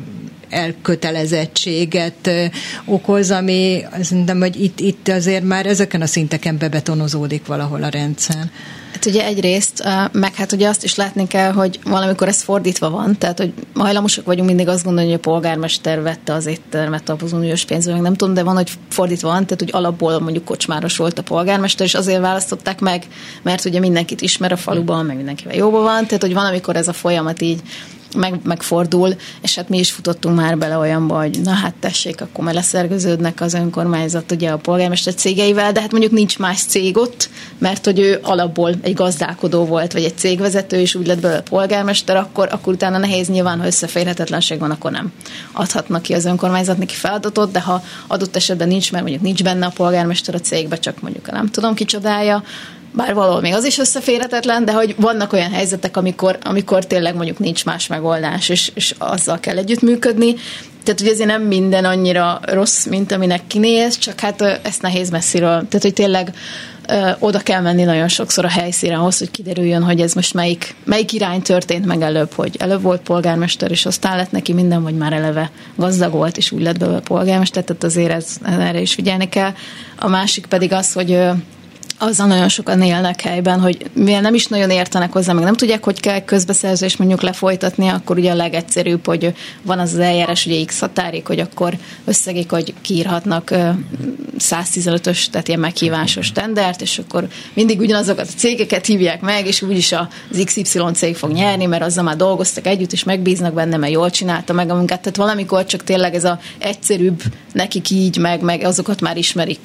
elkötelezettséget okoz, ami szerintem, hogy itt, itt azért már ezeken a szinteken bebetonozódik valahol a rendszer. Hát ugye egyrészt, meg hát ugye azt is látni kell, hogy valamikor ez fordítva van, tehát hogy hajlamosak vagyunk mindig azt gondolni, hogy a polgármester vette az éttermet az uniós pénzből, meg nem tudom, de van, hogy fordítva van, tehát hogy alapból mondjuk kocsmáros volt a polgármester, és azért választották meg, mert ugye mindenkit ismer a faluban, meg mindenkivel jóban van, tehát hogy van, amikor ez a folyamat így Meg, megfordul, és hát mi is futottunk már bele olyanba, hogy na hát tessék, akkor már leszerveződnek az önkormányzat ugye a polgármester cégeivel, de hát mondjuk nincs más cég ott, mert hogy ő alapból egy gazdálkodó volt, vagy egy cégvezető, és úgy lett belőle polgármester, akkor, akkor utána nehéz nyilván, ha összeférhetetlenség van, akkor nem adhatnak ki az önkormányzat neki feladatot, de ha adott esetben nincs, mert mondjuk nincs benne a polgármester a cégbe, csak mondjuk nem tudom kicsodája, bár valahol még az is összeférhetetlen, de hogy vannak olyan helyzetek, amikor, amikor tényleg mondjuk nincs más megoldás, és, és azzal kell együttműködni. Tehát, hogy azért nem minden annyira rossz, mint aminek kinéz, csak hát ezt nehéz messziről. Tehát, hogy tényleg ö, oda kell menni nagyon sokszor a helyszínre ahhoz, hogy kiderüljön, hogy ez most melyik, melyik irány történt meg előbb, hogy előbb volt polgármester, és aztán lett neki minden, vagy már eleve gazdag volt, és úgy lett belőle polgármester, tehát azért ez, erre is figyelni kell. A másik pedig az, hogy ö, azzal nagyon sokan élnek helyben, hogy mivel nem is nagyon értenek hozzá, meg nem tudják, hogy kell közbeszerzést mondjuk lefolytatni, akkor ugye a legegyszerűbb, hogy van az az eljárás, ugye X határig, hogy akkor összegik, hogy kiírhatnak száztizenötös, tehát ilyen meghívásos tendert, és akkor mindig ugyanazokat a cégeket hívják meg, és úgyis az iksz ipszilon cég fog nyerni, mert azzal már dolgoztak együtt, és megbíznak benne, mert jól csinálta meg a munkát. Tehát valamikor csak tényleg ez a egyszerűbb, nekik így, meg, meg azokat már ismerik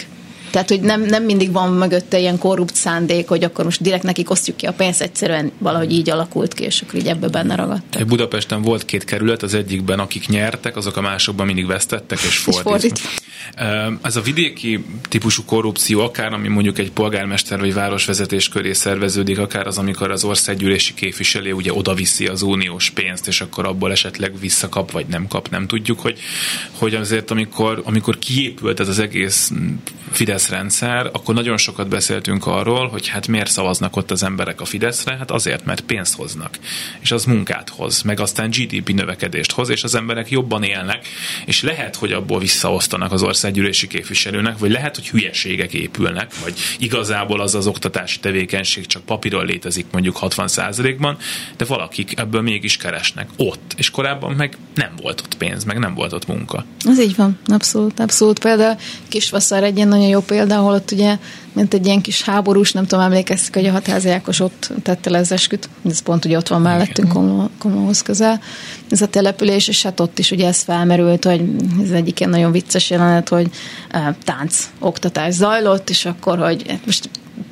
Tehát, hogy nem, nem mindig van mögötte ilyen korrupt szándék, hogy akkor most direkt nekik osztjuk ki a pénzt, egyszerűen valahogy így alakult ki, és akkor így ebbe benne ragadtak. Budapesten volt két kerület, az egyikben akik nyertek, azok a másokban mindig vesztettek, és fordítva. Ez a vidéki típusú korrupció, akár ami mondjuk egy polgármester vagy városvezetés köré szerveződik, akár az, amikor az országgyűlési képviselő ugye odaviszi az uniós pénzt, és akkor abból esetleg visszakap, vagy nem kap, nem tudjuk, hogy, hogy azért amikor, amikor kiépült ez az egész Fidesz rendszer, akkor nagyon sokat beszéltünk arról, hogy hát miért szavaznak ott az emberek a Fideszre, hát azért, mert pénzt hoznak, és az munkát hoz, meg aztán gé dé pé növekedést hoz, és az emberek jobban élnek, és lehet, hogy abból visszaosztanak az országgyűlési képviselőnek, vagy lehet, hogy hülyeségek épülnek, vagy igazából az az oktatási tevékenység csak papíron létezik mondjuk hatvan százalékban, de valakik ebből mégis keresnek ott, és korábban meg nem volt ott pénz, meg nem volt ott munka. Ez így van, abszolút, abszolút. Például Kisvasszar egy ilyen nagyon jó példa, ahol ott ugye mint egy ilyen kis háborús, nem tudom, emlékeztek, hogy a Hatházi Ákos ott tette le az esküt, ez pont ugye ott van mellettünk Komlóhoz közel, ez a település, és hát ott is ugye ez felmerült, hogy ez egyik ilyen nagyon vicces jelenet, hogy uh, tánc oktatás zajlott, és akkor, hogy most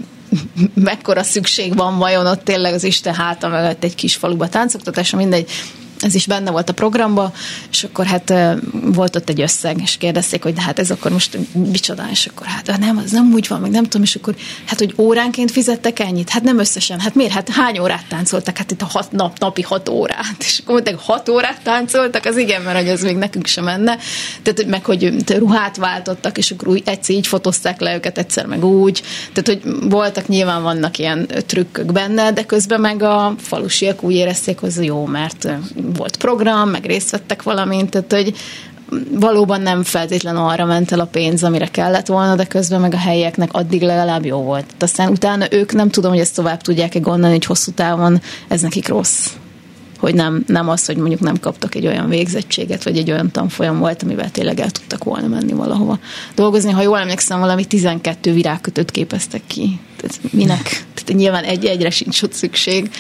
mekkora szükség van vajon ott tényleg az Isten háta mögött egy kis faluba táncoktatásra, mindegy, ez is benne volt a programba, és akkor hát volt ott egy összeg, és kérdezték, hogy de hát ez akkor most micsoda, és akkor hát nem, az nem úgy van, meg nem tudom, és akkor hát, hogy óránként fizettek ennyit? Hát nem összesen, hát miért? Hát hány órát táncoltak? Hát itt a hat nap, napi hat órát, és akkor mondták, hat órát táncoltak, az igen, mert hogy az még nekünk sem menne. Tehát, meg, hogy ruhát váltottak, és akkor úgy, egyszer így fotózták le őket, egyszer meg úgy. Tehát, hogy voltak, nyilván vannak ilyen trükkök benne, de közben meg a falusiak úgy érezték, hogy jó, mert volt program, meg részt vettek valamint, tehát hogy valóban nem feltétlenül arra ment el a pénz, amire kellett volna, de közben meg a helyieknek addig legalább jó volt. De aztán utána ők nem tudom, hogy ezt tovább tudják-e gondolni, hogy hosszú távon ez nekik rossz. Hogy nem, nem az, hogy mondjuk nem kaptak egy olyan végzettséget, vagy egy olyan tanfolyam volt, amivel tényleg el tudtak volna menni valahova dolgozni. Ha jól emlékszem, valami tizenkettő virágkötőt képeztek ki. Tehát minek? Tehát nyilván egy-egyre sincs ott szükség.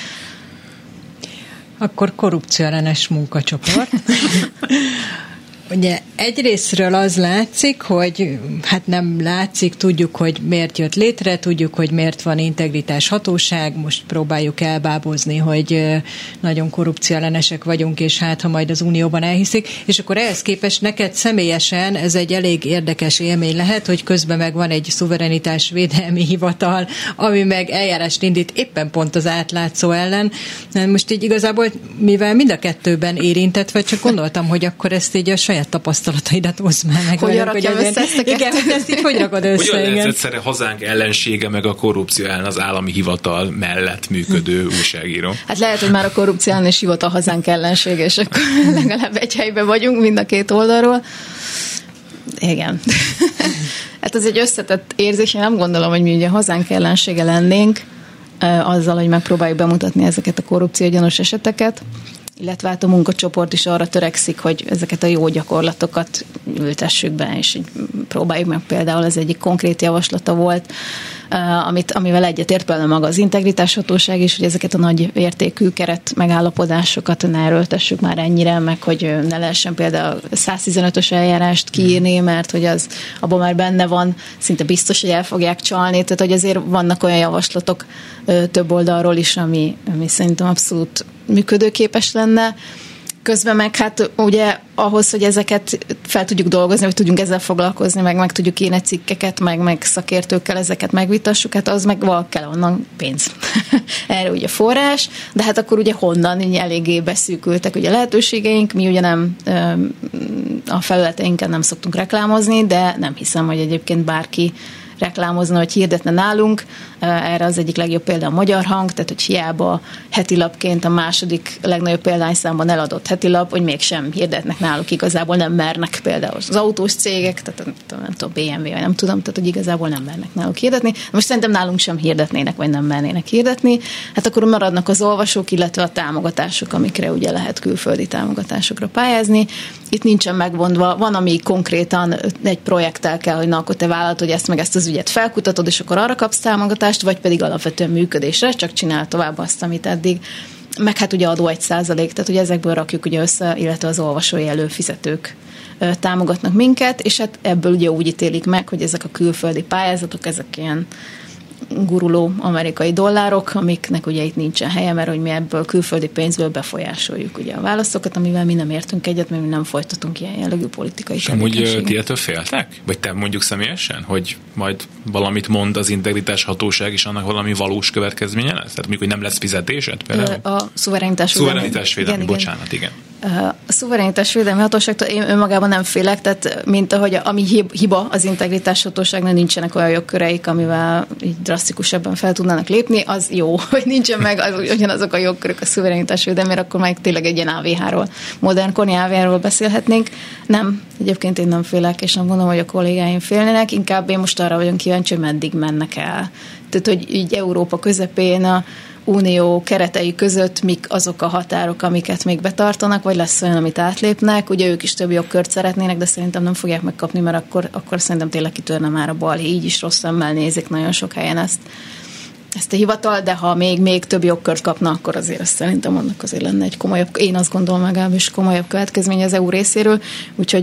Akkor korrupcióellenes munkacsoport. Ugye egyrésztről az látszik, hogy hát nem látszik, tudjuk, hogy miért jött létre, tudjuk, hogy miért van integritás hatóság, most próbáljuk elbábozni, hogy nagyon korrupcióellenesek vagyunk, és hát, ha majd az Unióban elhiszik, és akkor ehhez képest neked személyesen ez egy elég érdekes élmény lehet, hogy közben meg van egy szuverenitásvédelmi hivatal, ami meg eljárást indít éppen pont az átlátszó ellen. Most így igazából, mivel mind a kettőben érintett vagy, csak gondoltam, hogy akkor ezt így a saját tapasztalataidat oszd már meg. Hogy rakjam össze ezt a kettőt? Igen, ezt így hogy rakod össze? Hogyan lesz egyszerre hazánk ellensége meg a korrupció ellen az állami hivatal mellett működő újságíró? Hát lehet, hogy már a korrupció ellen is hivatal hazánk ellensége, és akkor legalább egy helyben vagyunk mind a két oldalról. Igen. Hát ez egy összetett érzés, én nem gondolom, hogy mi ugye hazánk ellensége lennénk, azzal, hogy megpróbáljuk bemutatni ezeket a korrupciógyanús eseteket, illetve hát a munkacsoport is arra törekszik, hogy ezeket a jó gyakorlatokat ültessük be, és így próbáljuk meg, például ez egyik konkrét javaslata volt, amit, amivel egyetért például maga az integritáshatóság is, hogy ezeket a nagy értékű keret megállapodásokat ne erőltessük már ennyire, meg hogy ne lehessen például száztizenötös eljárást kiírni, mert hogy az abban már benne van, szinte biztos, hogy el fogják csalni, tehát hogy azért vannak olyan javaslatok több oldalról is, ami, ami szerintem abszolút működőképes lenne. Közben meg hát ugye ahhoz, hogy ezeket fel tudjuk dolgozni, hogy tudjunk ezzel foglalkozni, meg meg tudjuk írni cikkeket, meg, meg szakértőkkel ezeket megvitassuk, hát az meg val kell onnan pénz. Erre ugye forrás, de hát akkor ugye honnan így eléggé beszűkültek ugye lehetőségeink, mi ugye nem a felületeinken nem szoktunk reklámozni, de nem hiszem, hogy egyébként bárki reklámozna, hogy hirdetne nálunk. Erre az egyik legjobb példa a Magyar Hang, tehát hogy hiába hetilapként a második legnagyobb példányszámban eladott hetilap, hogy mégsem hirdetnek náluk, igazából nem mernek például az autós cégek, tehát nem tudom, bé em vé, vagy nem tudom, tehát hogy igazából nem mernek náluk hirdetni. Most szerintem nálunk sem hirdetnének, vagy nem mernének hirdetni. Hát akkor maradnak az olvasók, illetve a támogatások, amikre ugye lehet külföldi támogatásokra pályázni. Itt nincsen megvonva, van, ami konkrétan egy projekttel kell, hogy na, akkor te vállalt, hogy ezt meg ezt az ügyet felkutatod, és akkor arra kapsz támogatást, vagy pedig alapvetően működésre, csak csinál tovább azt, amit eddig. Meg hát ugye adó egy százalék, tehát ugye ezekből rakjuk ugye össze, illetve az olvasói előfizetők támogatnak minket, és hát ebből ugye úgy ítélik meg, hogy ezek a külföldi pályázatok, ezek ilyen guruló amerikai dollárok, amiknek ugye itt nincsen helye, mert hogy mi ebből külföldi pénzből befolyásoljuk ugye a válaszokat, amivel mi nem értünk egyet, mert mi nem folytatunk ilyen jellegű politikai tevékenységet. És amúgy ti ettől féltek? Vagy te mondjuk személyesen? Hogy majd valamit mond az integritás hatóság, és annak valami valós következménye lesz? Tehát mondjuk, hogy nem lesz fizetésed például? A szuverenitás Szuverenitás védelmi, bocsánat, igen. A szuverenitás védelmi hatóságtól én önmagában nem félek, tehát mint ahogy ami hiba az integritás hatóságnak, nincsenek olyan jogköreik, amivel így drasztikusabban fel tudnának lépni, az jó, hogy nincsen meg az, ugyanazok a jogkörök a szuverenitás védelmére, akkor már tényleg egy ilyen á vé há-ról, modern koni á vé há-ról beszélhetnénk. Nem, egyébként én nem félek, és nem gondolom, hogy a kollégáim félnének, inkább én most arra vagyok kíváncsi, hogy meddig mennek el. Tehát, hogy így Európa közepén a unió keretei között mik azok a határok, amiket még betartanak, vagy lesz olyan, amit átlépnek. Ugye ők is több jogkört szeretnének, de szerintem nem fogják megkapni, mert akkor, akkor szerintem tényleg kitörne már a balhé. Így is rossz szemmel nézik nagyon sok helyen ezt, ezt a hivatal, de ha még, még több jogkört kapna, akkor azért azt szerintem annak azért lenne egy komolyabb, én azt gondolom legalábbis komolyabb következmény az é u részéről, úgyhogy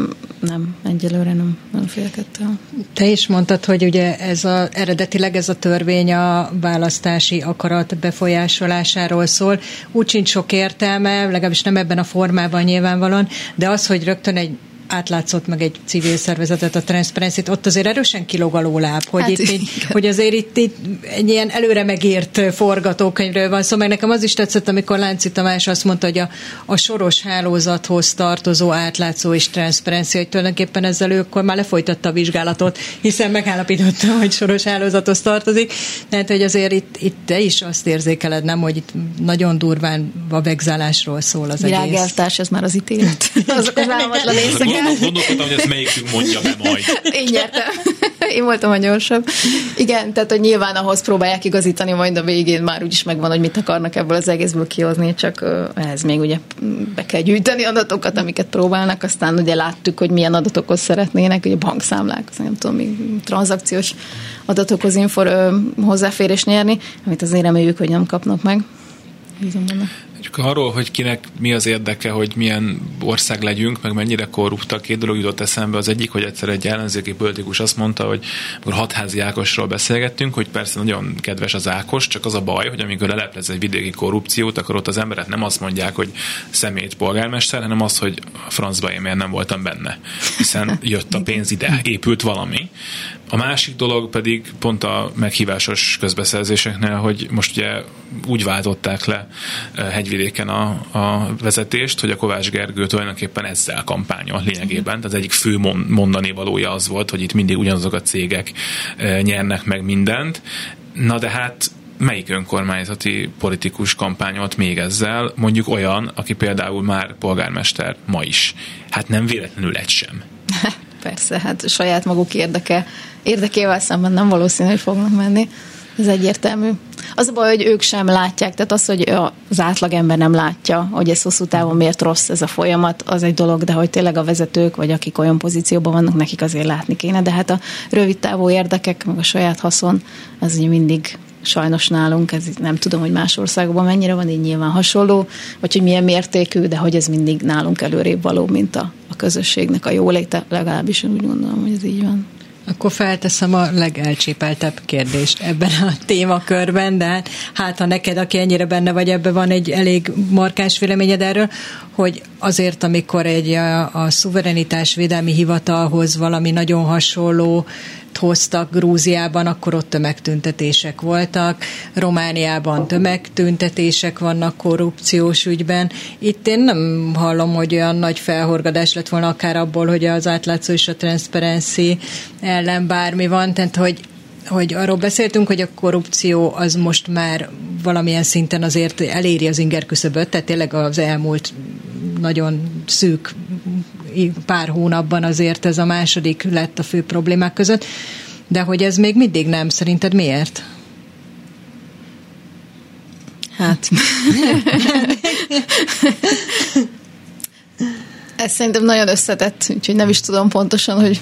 nem, egyelőre nem, nem félek ettől. Te is mondtad, hogy ugye ez a, eredetileg ez a törvény a választási akarat befolyásolásáról szól. Úgy sincs sok értelme, legalábbis nem ebben a formában nyilvánvalóan, de az, hogy rögtön egy átlátszott meg egy civil szervezetet, a Transparency-t, ott azért erősen kilóg a lóláp, hogy, hát, itt, így, hogy azért itt, itt egy ilyen előre megírt forgatókönyvről van szó, szóval meg nekem az is tetszett, amikor Lánci Tamás azt mondta, hogy a, a soros hálózathoz tartozó átlátszó és Transparency, hogy tulajdonképpen ezzel ő akkor már lefolytatta a vizsgálatot, hiszen megállapította, hogy soros hálózathoz tartozik, tehát hogy azért itt, itt te is azt érzékeled, nem, hogy itt nagyon durván a vegzálásról szól az egész. Virágelvtárs, ez már az ítélet. Azok az álmatlan éjszakák. Gondolkodtam, hogy ezt melyikünk mondja be majd. Én nyertem. Én voltam a gyorsabb. Igen, tehát hogy nyilván ahhoz próbálják igazítani, majd a végén már úgyis megvan, hogy mit akarnak ebből az egészből kihozni, csak ehhez még ugye be kell gyűjteni adatokat, amiket próbálnak, aztán ugye láttuk, hogy milyen adatokhoz szeretnének, ugye bankszámlák, nem tudom, még tranzakciós adatokhoz infor, hozzáférés nyerni, amit azért reméljük, hogy nem kapnak meg. Bízom benne. Csak arról, hogy kinek mi az érdeke, hogy milyen ország legyünk, meg mennyire korruptak, két dolog jutott eszembe. Az egyik, hogy egyszer egy ellenzéki politikus azt mondta, hogy amikor Hatházi Ákosról beszélgettünk, hogy persze nagyon kedves az Ákos, csak az a baj, hogy amikor leleplez egy vidéki korrupciót, akkor ott az emberek nem azt mondják, hogy szemét polgármester, hanem azt, hogy a francba én miért nem voltam benne. Hiszen jött a pénz ide, épült valami. A másik dolog pedig pont a meghívásos közbeszerzéseknél, hogy most ugye úgy váltották le Hegyvidéken a, a vezetést, hogy a Kovács Gergő tulajdonképpen ezzel kampányol lényegében. Tehát az egyik fő mondani valója az volt, hogy itt mindig ugyanazok a cégek nyernek meg mindent. Na de hát melyik önkormányzati politikus kampányolt még ezzel, mondjuk olyan, aki például már polgármester ma is. Hát nem véletlenül egy sem. Persze, hát saját maguk érdeke, érdekével szemben nem valószínű, hogy fognak menni. Ez egyértelmű. Az a baj, hogy ők sem látják, tehát az, hogy az átlagember nem látja, hogy ez hosszú távon miért rossz ez a folyamat, az egy dolog, de hogy tényleg a vezetők, vagy akik olyan pozícióban vannak, nekik azért látni kéne, de hát a rövid távú érdekek, meg a saját haszon, az ugye mindig sajnos nálunk, ez nem tudom, hogy más országokban mennyire van így nyilván hasonló, vagy hogy milyen mértékű, de hogy ez mindig nálunk előrébb való, mint a, a közösségnek a jóléte, legalábbis úgy gondolom, hogy ez így van. Akkor felteszem a legelcsépeltebb kérdést ebben a témakörben, de hát, hát ha neked, aki ennyire benne vagy, ebben van egy elég markáns véleményed erről, hogy azért, amikor egy a, a szuverenitás védelmi hivatalhoz valami nagyon hasonló hoztak Grúziában, akkor ott tömegtüntetések voltak, Romániában tömegtüntetések vannak korrupciós ügyben. Itt én nem hallom, hogy olyan nagy felhorgadás lett volna akár abból, hogy az átlátszó és a Transparency ellen bármi van, tehát hogy hogy arról beszéltünk, hogy a korrupció az most már valamilyen szinten azért eléri az ingerküszöböt, tehát tényleg az elmúlt nagyon szűk pár hónapban azért ez a második lett a fő problémák között, de hogy ez még mindig nem. Szerinted miért? Hát... ez szerintem nagyon összetett, úgyhogy nem is tudom pontosan, hogy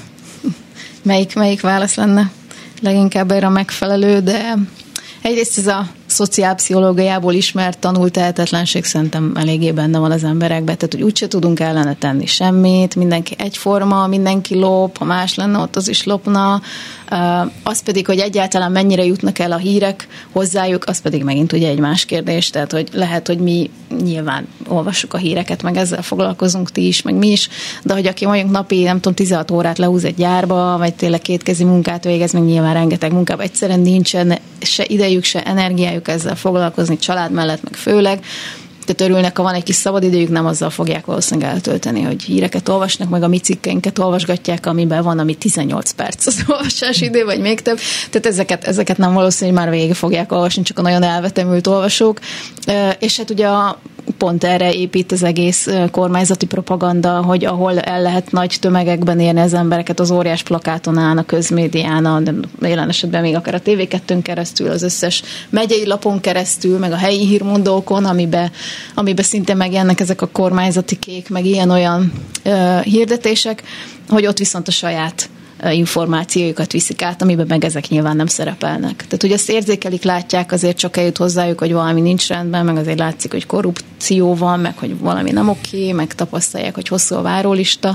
melyik, melyik válasz lenne leginkább erre a megfelelő, de egyrészt ez a szociálpszichológiából ismert, tanult tehetetlenség szerintem eléggé benne van az emberekben, tehát hogy úgyse tudunk ellene tenni semmit, mindenki egyforma, mindenki lop, ha más lenne, ott az is lopna. Az pedig, hogy egyáltalán mennyire jutnak el a hírek hozzájuk, az pedig megint ugye egy más kérdés, tehát hogy lehet, hogy mi nyilván olvassuk a híreket, meg ezzel foglalkozunk ti is, meg mi is, de hogy aki mondjuk napi, nem tudom, tizenhat órát lehúz egy gyárba, vagy tényleg kétkezi munkát végez, meg nyilván rengeteg munkában, egyszerűen nincsen se idejük, se energiájuk ezzel foglalkozni, család mellett, meg főleg. Tehát örülnek, ha van egy kis szabadidőjük, nem azzal fogják valószínűleg eltölteni, hogy híreket olvasnak, meg a mi cikkeinket olvasgatják, amiben van, ami tizennyolc perc az olvasási idő, vagy még több. Tehát ezeket, ezeket nem valószínű, hogy már végig fogják olvasni, csak a nagyon elvetemült olvasók. És hát ugye a pont erre épít az egész kormányzati propaganda, hogy ahol el lehet nagy tömegekben érni az embereket, az óriás plakáton állnak, a közmédián, a, jelen esetben még akár a té vé kettőn keresztül, az összes megyei lapon keresztül, meg a helyi hírmondókon, amiben amiben szintén megjelennek ezek a kormányzati kék, meg ilyen-olyan uh, hirdetések, hogy ott viszont a saját uh, információjukat viszik át, amiben meg ezek nyilván nem szerepelnek. Tehát, hogy ezt érzékelik, látják, azért csak eljut hozzájuk, hogy valami nincs rendben, meg azért látszik, hogy korrupció van, meg hogy valami nem oké, meg tapasztalják, hogy hosszú a várólista.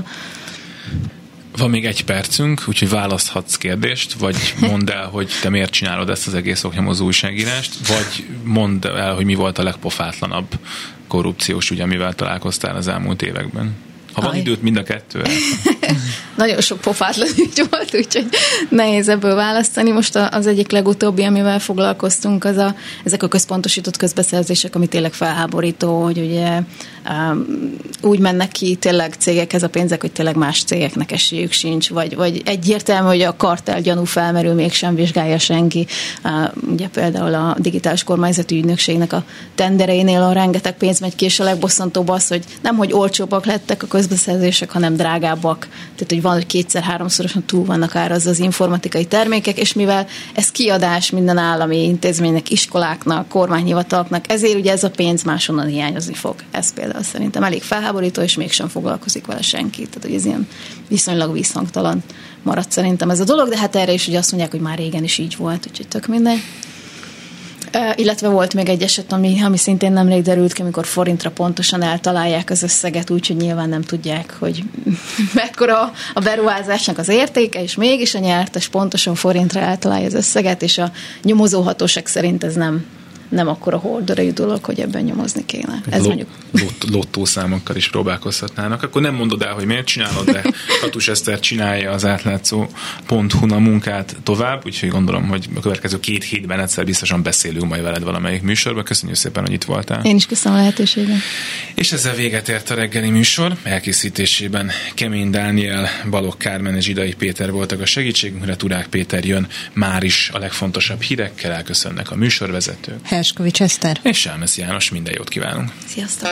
Van még egy percünk, úgyhogy választhatsz kérdést, vagy mondd el, hogy te miért csinálod ezt az egész oknyomozó újságírást, vagy mondd el, hogy mi volt a legpofátlanabb korrupciós ügy, amivel találkoztál az elmúlt években. Ha van Aj. időt, mind a kettőre. Nagyon sok pofátlan ügy volt, úgyhogy nehéz ebből választani. Most az egyik legutóbbi, amivel foglalkoztunk, az a, ezek a központosított közbeszerzések, ami tényleg felháborító, hogy ugye um, úgy mennek ki tényleg cégekhez a pénzek, hogy tényleg más cégeknek esélyük sincs, vagy, vagy egyértelmű, hogy a kartel gyanú felmerül, mégsem vizsgálja senki. Uh, ugye például a digitális kormányzati ügynökségnek a tendereinél a rengeteg pénz megy ki, és a legbosszantóbb az, hogy nem, hogy olcsóbbak lettek a közbeszerzések, hanem drágábbak. Tehát, hogy van, hogy kétszer-háromszorosan túl vannak árazva az informatikai termékek, és mivel ez kiadás minden állami intézménynek, iskoláknak, kormányhivataloknak, ezért ugye ez a pénz máshonnan hiányozni fog. Ez például szerintem elég felháborító, és mégsem foglalkozik vele senki. Tehát, hogy ez ilyen viszonylag visszhangtalan maradt szerintem ez a dolog, de hát erre is ugye azt mondják, hogy már régen is így volt, úgyhogy tök mindegy. Uh, illetve volt még egy eset, ami, ami szintén nemrég derült ki, amikor forintra pontosan eltalálják az összeget, úgyhogy nyilván nem tudják, hogy mekkora a beruházásnak az értéke, és mégis a nyertes pontosan forintra eltalálja az összeget, és a nyomozóhatóság szerint ez nem nem akkora horderejű dolog, hogy ebben nyomozni kéne. Ez L- mondjuk... Lot- lottószámokkal is próbálkozhatnának. Akkor nem mondod el, hogy miért csinálod, de Katus Eszter csinálja az átlátszó pont hu a munkát tovább, úgyhogy gondolom, hogy a következő két hétben egyszer biztosan beszélünk majd veled valamelyik műsorban. Köszönjük szépen, hogy itt voltál. Én is köszönöm a lehetőséget. És ezzel véget ért a reggeli műsor. Elkészítésében Kemény Dániel, Balogh Kármen és Zsidai Péter voltak a segítségünkre. Turák Péter jön már is a legfontosabb hírekkel. Elköszönnek a műsorvezetők. Herskovics Eszter. És Selmeci János, minden jót kívánunk. Sziasztok!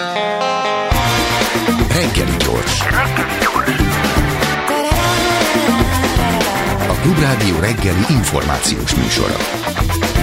Reggeli gyors. A Klubrádió reggeli információs műsora.